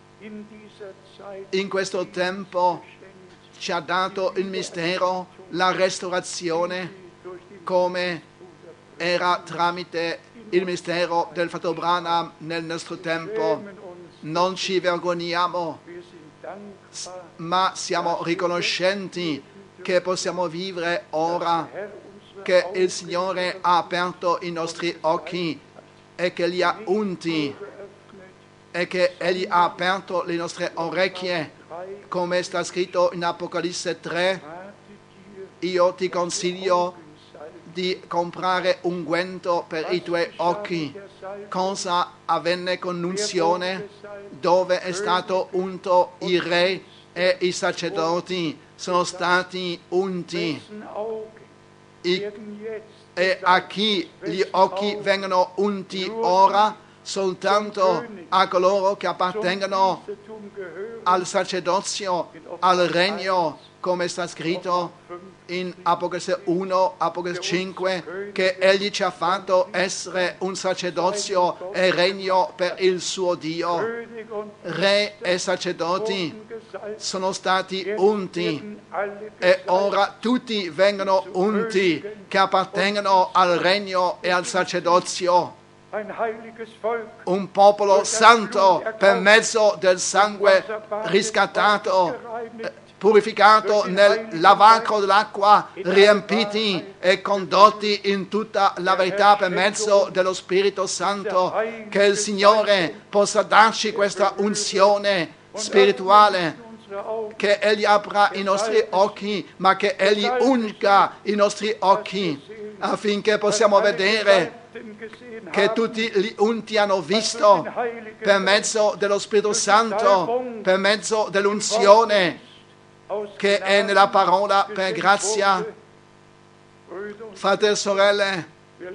in questo tempo ci ha dato il mistero, la restaurazione, come era tramite il mistero del fratello Branham nel nostro tempo. Non ci vergogniamo, ma siamo riconoscenti che possiamo vivere ora, che il Signore ha aperto i nostri occhi e che li ha unti, e che Egli ha aperto le nostre orecchie, come sta scritto in Apocalisse tre: io ti consiglio di comprare unguento per i tuoi occhi. Cosa avvenne con l'unzione, dove è stato unto il re e i sacerdoti sono stati unti. I, e a chi gli occhi vengono unti ora? Soltanto a coloro che appartengono al sacerdozio, al regno, come sta scritto in Apocalisse uno, Apocalisse cinque, che egli ci ha fatto essere un sacerdozio e regno per il suo Dio. Re e sacerdoti sono stati unti e ora tutti vengono unti che appartengono al regno e al sacerdozio. Un popolo santo per mezzo del sangue riscattato, purificato nel lavacro dell'acqua, riempiti e condotti in tutta la verità per mezzo dello Spirito Santo. Che il Signore possa darci questa unzione spirituale, che Egli apra i nostri occhi, ma che Egli unga i nostri occhi, affinché possiamo vedere che tutti gli unti hanno visto per mezzo dello Spirito Santo, per mezzo dell'unzione che è nella parola per grazia. Fratelli e sorelle,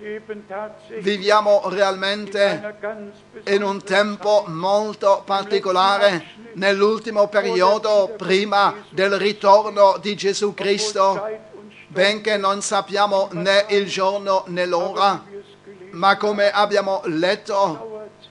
viviamo realmente in un tempo molto particolare, nell'ultimo periodo prima del ritorno di Gesù Cristo, benché non sappiamo né il giorno né l'ora, ma come abbiamo letto,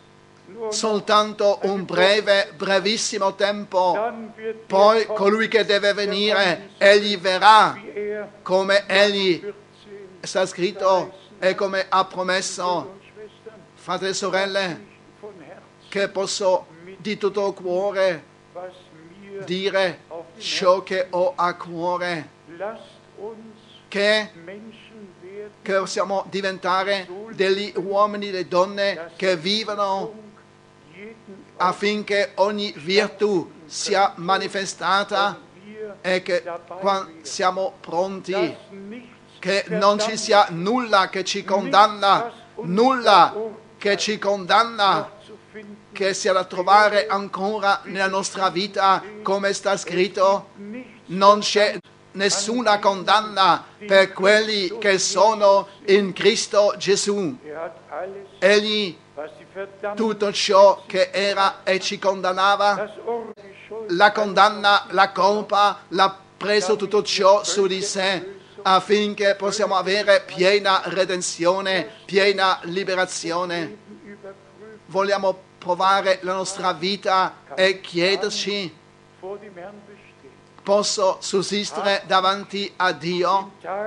soltanto un breve, brevissimo tempo, poi colui che deve venire, egli verrà, come egli sta scritto e come ha promesso. Fratelli e sorelle, che posso di tutto cuore dire ciò che ho a cuore, che che possiamo diventare degli uomini e delle donne che vivono affinché ogni virtù sia manifestata e che quando siamo pronti, che non ci sia nulla che ci condanna, nulla che ci condanna, che sia da trovare ancora nella nostra vita, come sta scritto, non c'è nessuna condanna per quelli che sono in Cristo Gesù. Egli tutto ciò che era e ci condannava, la condanna, la colpa, l'ha preso tutto ciò su di sé, affinché possiamo avere piena redenzione, piena liberazione. Vogliamo provare la nostra vita e chiederci: posso sussistere davanti a Dio?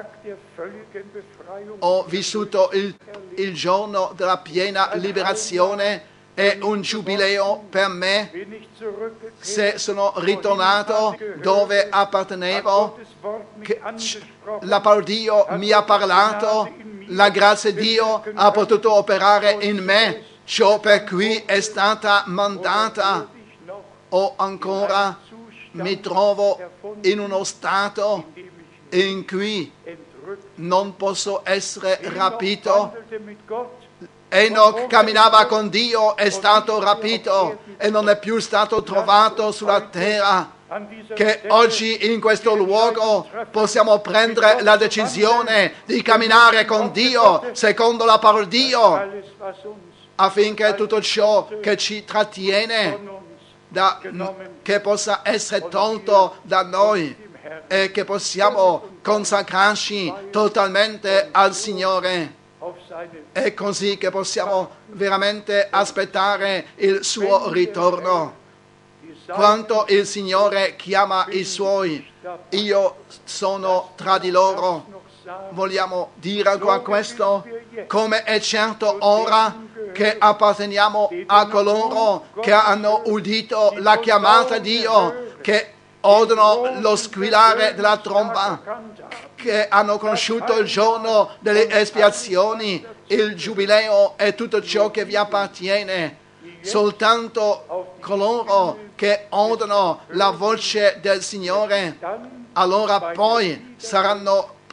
Ho vissuto il, il giorno della piena liberazione, è un giubileo per me. Se sono ritornato dove appartenevo, che la parola di Dio mi ha parlato, la grazia di Dio ha potuto operare in me, ciò per cui è stata mandata. O ancora mi trovo in uno stato in cui non posso essere rapito. Enoch camminava con Dio, è stato rapito e non è più stato trovato sulla terra. Che oggi in questo luogo possiamo prendere la decisione di camminare con Dio secondo la parola di Dio, affinché tutto ciò che ci trattiene Da, che possa essere tolto da noi e che possiamo consacrarci totalmente al Signore. È così che possiamo veramente aspettare il suo ritorno. Quanto il Signore chiama i Suoi, io sono tra di loro. Vogliamo dire ancora questo? Come è certo ora che apparteniamo a coloro che hanno udito la chiamata di Dio, che odono lo squillare della tromba, che hanno conosciuto il giorno delle espiazioni, il giubileo e tutto ciò che vi appartiene. Soltanto coloro che odono la voce del Signore, allora poi saranno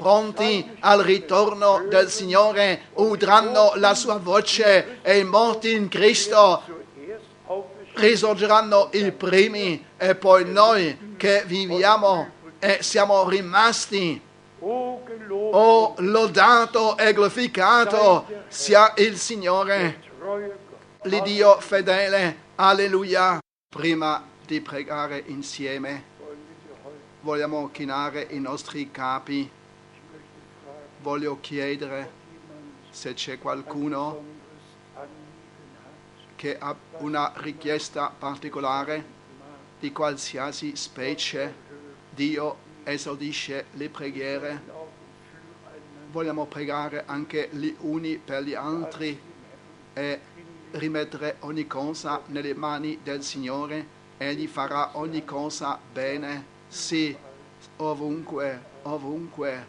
pronti al ritorno del Signore, udranno la sua voce e i morti in Cristo risorgeranno i primi e poi noi che viviamo e siamo rimasti. Oh, lodato e glorificato sia il Signore, l'Iddio fedele. Alleluia. Prima di pregare insieme, vogliamo chinare i nostri capi. Voglio chiedere se c'è qualcuno che ha una richiesta particolare di qualsiasi specie. Dio esaudisce le preghiere. Vogliamo pregare anche gli uni per gli altri e rimettere ogni cosa nelle mani del Signore. Egli farà ogni cosa bene. Sì, ovunque, ovunque.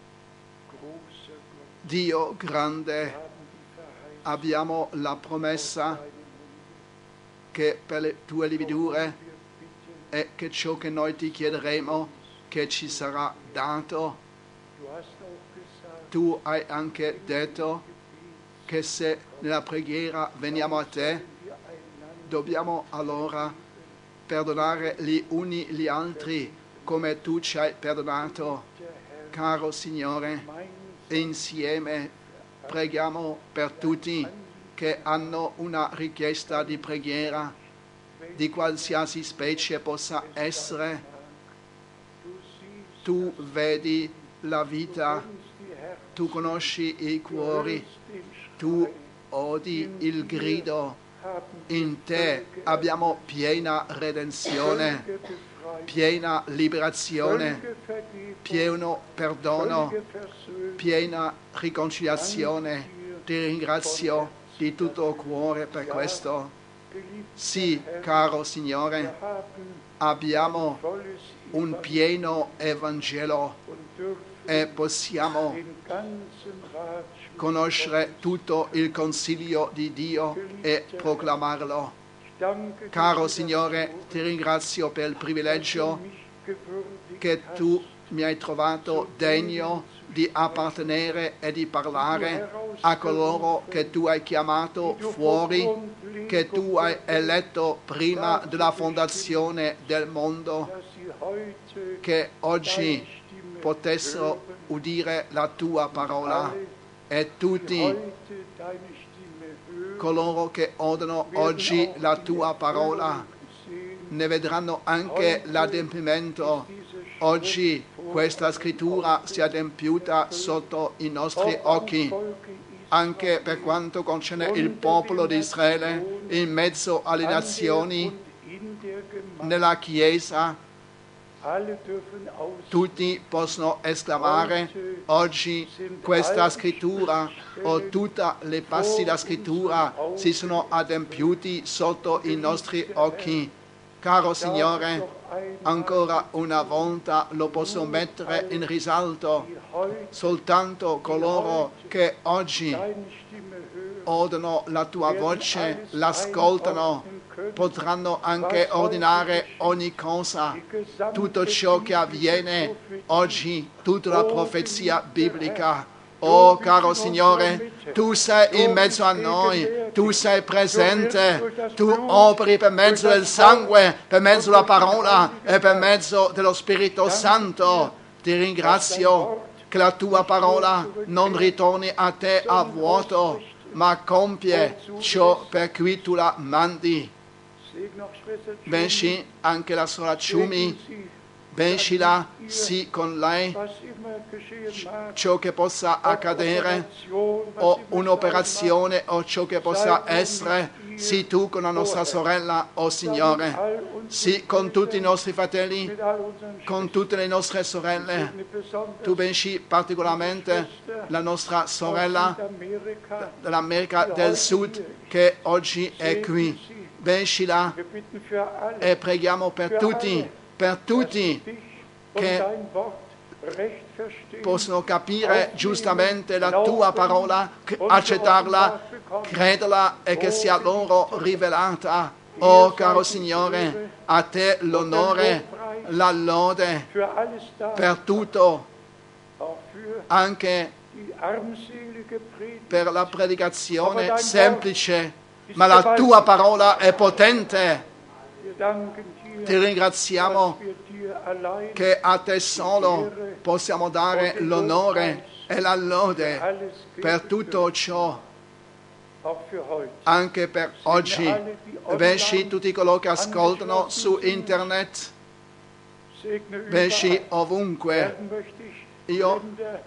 Dio grande, abbiamo la promessa che per le tue lividure e che ciò che noi ti chiederemo che ci sarà dato. Tu hai anche detto che se nella preghiera veniamo a te, dobbiamo allora perdonare gli uni gli altri come tu ci hai perdonato. Caro Signore, insieme preghiamo per tutti che hanno una richiesta di preghiera di qualsiasi specie possa essere. Tu vedi la vita, tu conosci i cuori, tu odi il grido. In te abbiamo piena redenzione, piena liberazione, pieno perdono, piena riconciliazione. Ti ringrazio di tutto cuore per questo. Sì, caro Signore, abbiamo un pieno Evangelo e possiamo conoscere tutto il consiglio di Dio e proclamarlo. Caro Signore, ti ringrazio per il privilegio che tu mi hai trovato degno di appartenere e di parlare a coloro che tu hai chiamato fuori, che tu hai eletto prima della fondazione del mondo, che oggi potessero udire la tua parola. E tutti coloro che odono oggi la tua parola ne vedranno anche l'adempimento. Oggi questa scrittura si è adempiuta sotto i nostri occhi, anche per quanto concerne il popolo di Israele, in mezzo alle nazioni, nella Chiesa. Tutti possono esclamare oggi questa scrittura o tutte le passi della scrittura si sono adempiuti sotto i nostri occhi. Caro Signore, ancora una volta lo posso mettere in risalto. Soltanto coloro che oggi odono la tua voce, l'ascoltano, potranno anche ordinare ogni cosa, tutto ciò che avviene oggi, tutta la profezia biblica. Oh caro Signore, tu sei in mezzo a noi, tu sei presente, tu operi per mezzo del sangue, per mezzo della parola e per mezzo dello Spirito Santo. Ti ringrazio che la tua parola non ritorni a te a vuoto, ma compie ciò per cui tu la mandi. Benci anche la sorella Ciumi, bencila sì con lei, ciò che possa accadere, o un'operazione o ciò che possa essere, sì tu con la nostra sorella, o oh Signore, sì con tutti i nostri fratelli, con tutte le nostre sorelle. Tu benci particolarmente la nostra sorella dell'America del Sud che oggi è qui. Bencila e preghiamo per tutti, per tutti che possono capire giustamente la tua parola, accettarla, crederla e che sia loro rivelata. Oh caro Signore, a te l'onore, la lode per tutto, anche per la predicazione semplice, ma la tua parola è potente. Ti ringraziamo che a te solo possiamo dare l'onore e la lode per tutto ciò. Anche per oggi, benci tutti coloro che ascoltano su internet, benci ovunque. Io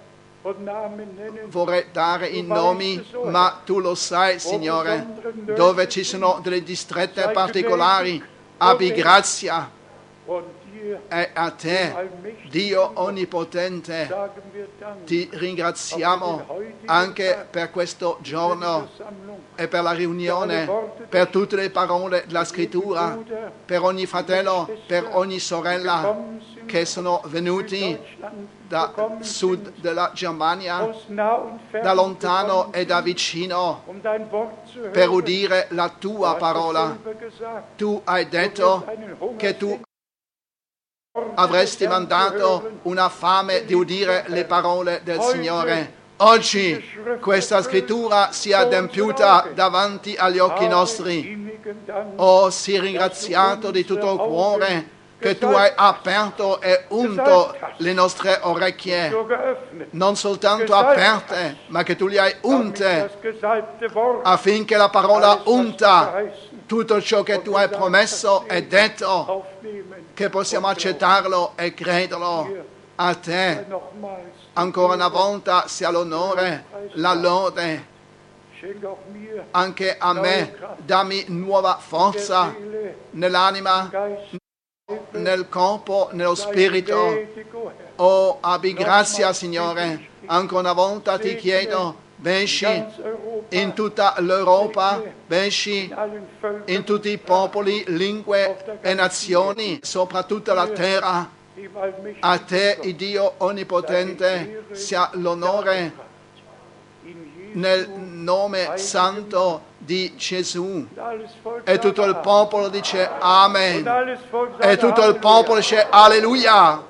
vorrei dare i nomi, ma tu lo sai, Signore, dove ci sono delle distrette particolari. Abbi grazia. E a te, Dio Onnipotente, ti ringraziamo anche per questo giorno e per la riunione, per tutte le parole della Scrittura, per ogni fratello, per ogni sorella che sono venuti da sud della Germania, da lontano e da vicino, per udire la tua parola. Tu hai detto che tu avresti mandato una fame di udire le parole del Signore. Oggi questa scrittura si è adempiuta davanti agli occhi nostri. Oh, sii ringraziato di tutto il cuore che tu hai aperto e unto le nostre orecchie, non soltanto aperte, ma che tu le hai unte affinché la parola unta, tutto ciò che tu hai promesso e detto, che possiamo accettarlo e crederlo. A te ancora una volta sia l'onore, la lode. Anche a me dammi nuova forza nell'anima, nel corpo, nello spirito. Oh, abbi grazia, Signore. Ancora una volta ti chiedo, benci in tutta l'Europa, benci in tutti i popoli, lingue e nazioni, sopra tutta la terra. A te, il Dio Onnipotente, sia l'onore nel nome santo di Gesù. E tutto il popolo dice Amen. E tutto il popolo dice Alleluia.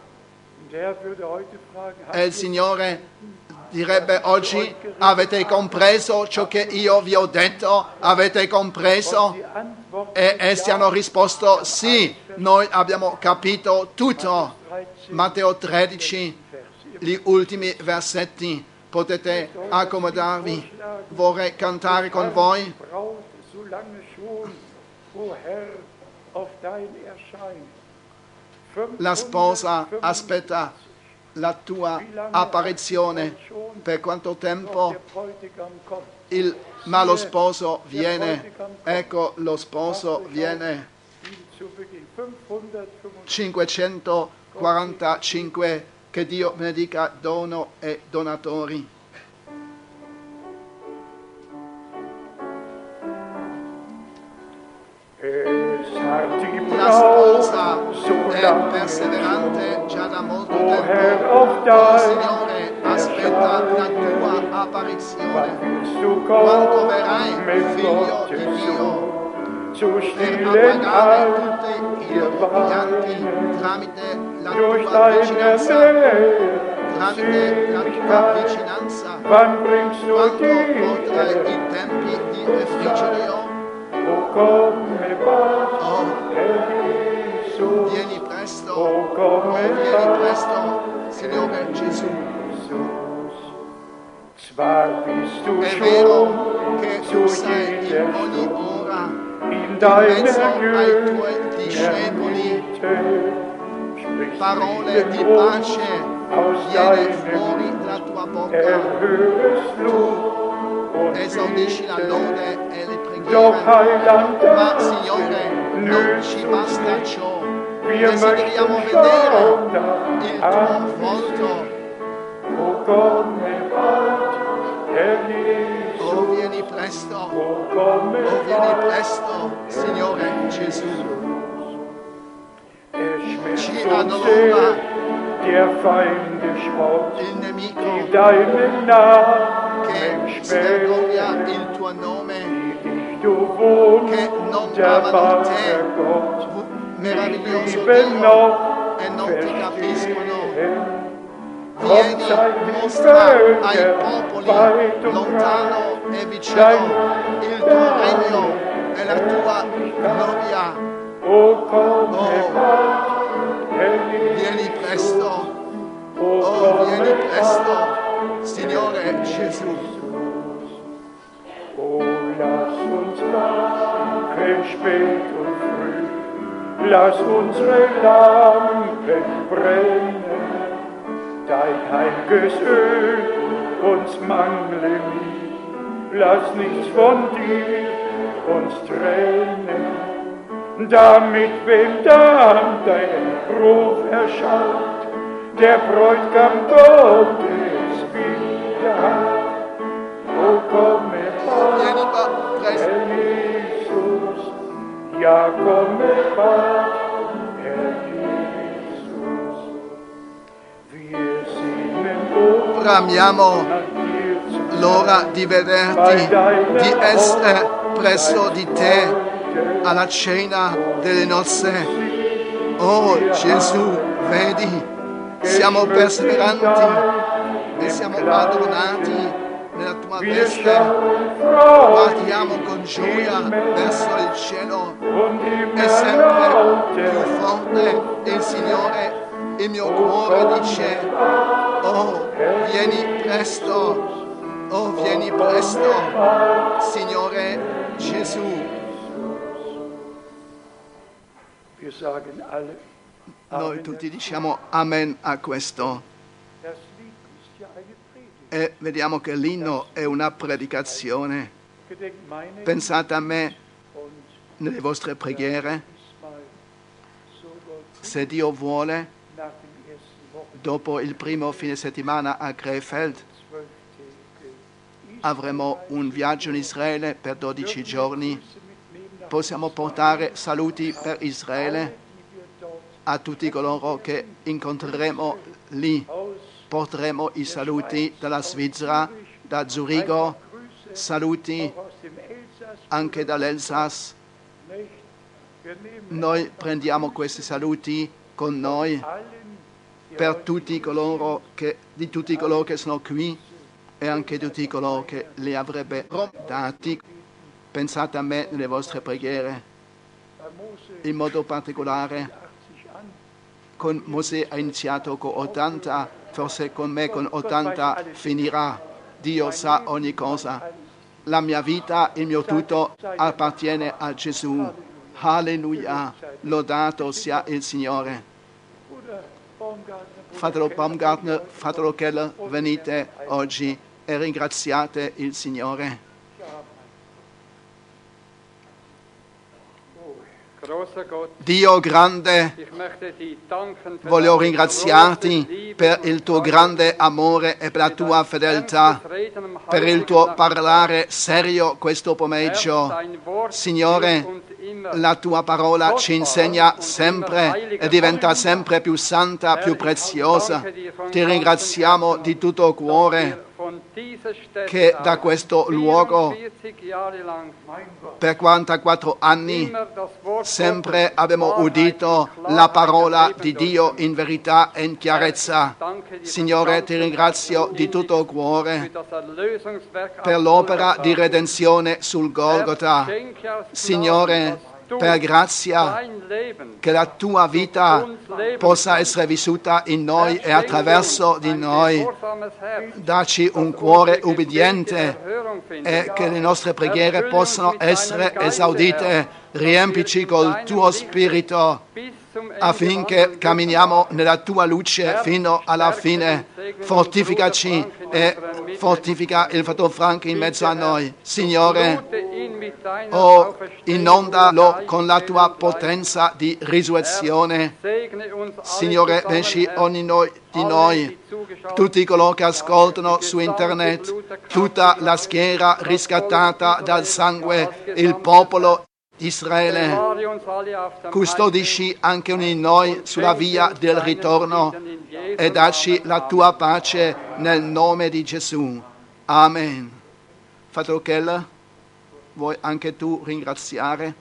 E il Signore direbbe oggi: avete compreso ciò che io vi ho detto? Avete compreso? E essi hanno risposto sì, noi abbiamo capito tutto. Matteo tredici, gli ultimi versetti. Potete accomodarvi. Vorrei cantare con voi. La sposa aspetta la tua apparizione. Per quanto tempo? Il, ma lo sposo viene. Ecco, lo sposo viene. cinquecentoquarantacinque. Che Dio benedica dono e donatori. La sposa è perseverante già da molto tempo. Oh Signore, aspetta la tua apparizione. Quando verrai, figlio di Dio, per appagare tutti i pianti tramite la tua vicinanza, tramite la tua vicinanza. Quando porterai i tempi di refrigerio, oh, vieni presto, oh, vieni presto, Signore Gesù. È vero che tu sei in ogni ora in mezzo ai tuoi discepoli. Parole di pace viene fuori dalla tua bocca. Tu esaudisci la lode e le preghiere. Ma Signore, non ci basta ciò. Desideriamo vedere il tuo volto. Oh, vieni presto, oh, vieni presto, Signore Gesù. Ci addolora il nemico che svergogna il tuo nome, che non amano te, meraviglioso Dio, e non ti capiscono. Vieni, mostra ai popoli, lontano e vicino, il tuo regno e la tua gloria. Oh, vieni presto, oh, vieni presto, Signore Gesù. Oh, lass uns wachen, spät und früh, lass unsere Lampen brennen, dein heiliges Öl uns mangle nie, lass nichts von dir uns trennen, damit wem dann dein Ruf erschallt, der Bräutigam Gottes wieder. O come bald, Herr Jesus, ja come bald, Herr Jesus. Wir singen Bramiamo l'ora di vederti, di essere presso di te alla cena delle nozze. Oh Gesù, vedi, siamo perseveranti e siamo adornati nella tua veste, guardiamo con gioia verso il cielo, è sempre più forte il Signore, il mio cuore dice, oh vieni presto, oh vieni presto, Signore Gesù. Noi tutti diciamo amen a questo. E vediamo che l'inno è una predicazione. Pensate a me nelle vostre preghiere. Se Dio vuole, dopo il primo fine settimana a Krefeld, avremo un viaggio in Israele per dodici giorni. Possiamo portare saluti per Israele a tutti coloro che incontreremo lì. Porteremo i saluti dalla Svizzera, da Zurigo, saluti anche dall'Elsass. Noi prendiamo questi saluti con noi per tutti coloro che, di tutti coloro che sono qui e anche tutti coloro che li avrebbe dati. Pensate a me nelle vostre preghiere, in modo particolare con Mosè ha iniziato con ottanta, forse con me con ottanta finirà. Dio sa ogni cosa. La mia vita, il mio tutto appartiene a Gesù. Alleluia, lodato sia il Signore. Fratello Baumgartner, fratello Keller, venite oggi e ringraziate il Signore. Dio grande, voglio ringraziarti per il tuo grande amore e per la tua fedeltà, per il tuo parlare serio questo pomeriggio. Signore, la tua parola ci insegna sempre e diventa sempre più santa, più preziosa. Ti ringraziamo di tutto cuore che da questo luogo per quarantaquattro anni sempre abbiamo udito la parola di Dio in verità e in chiarezza. Signore, ti ringrazio di tutto cuore per l'opera di redenzione sul Golgota. Signore, per grazia, che la tua vita possa essere vissuta in noi e attraverso di noi. Dacci un cuore ubbidiente e che le nostre preghiere possano essere esaudite. Riempici col tuo spirito affinché camminiamo nella tua luce fino alla fine. Fortificaci e fortifica il fratello Frank in mezzo a noi. Signore, oh, inondalo con la tua potenza di risurrezione. Signore, benci ogni noi, di noi, tutti coloro che ascoltano su internet, tutta la schiera riscattata dal sangue, il popolo Israele, custodisci anche ogni di noi sulla via del ritorno e dacci la tua pace nel nome di Gesù. Amen. Fratello Keller, vuoi anche tu ringraziare?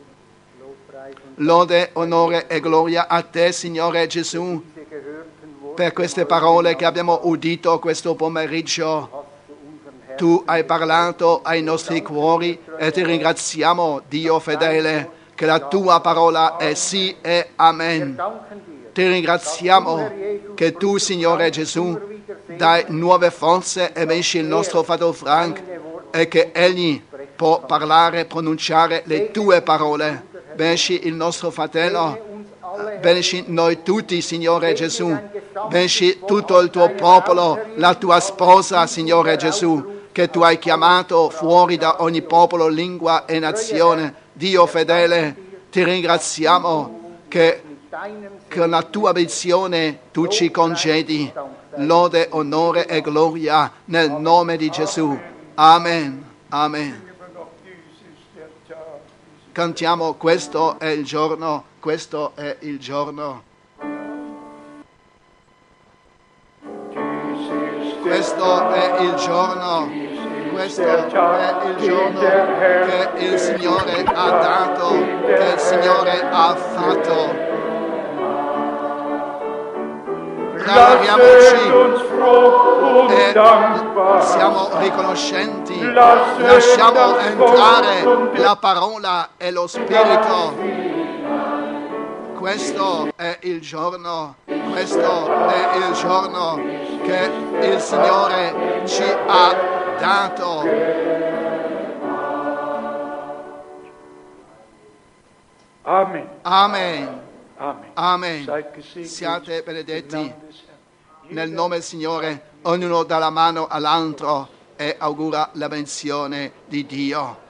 Lode, onore e gloria a te, Signore Gesù, per queste parole che abbiamo udito questo pomeriggio. Tu hai parlato ai nostri cuori e ti ringraziamo, Dio fedele, che la tua parola è sì e amen. Ti ringraziamo che tu, Signore Gesù, dai nuove forze e benci il nostro fratello Frank e che egli può parlare, pronunciare le tue parole. Benci il nostro fratello, benci noi tutti, Signore Gesù, benci tutto il tuo popolo, la tua sposa, Signore Gesù, che tu hai chiamato fuori da ogni popolo, lingua e nazione. Dio fedele, ti ringraziamo che con la tua benedizione tu ci concedi lode, onore e gloria nel nome di Gesù. Amen. Amen. Cantiamo, questo è il giorno, questo è il giorno. Questo è il giorno, questo è il giorno che il Signore ha dato, che il Signore ha fatto. Lavoriamoci e siamo riconoscenti. Lasciamo entrare la parola e lo Spirito. Questo è il giorno, questo è il giorno che il Signore ci ha dato. Amen. Amen. Amen. Amen. Siate benedetti nel nome del Signore, ognuno dà la mano all'altro e augura la benedizione di Dio.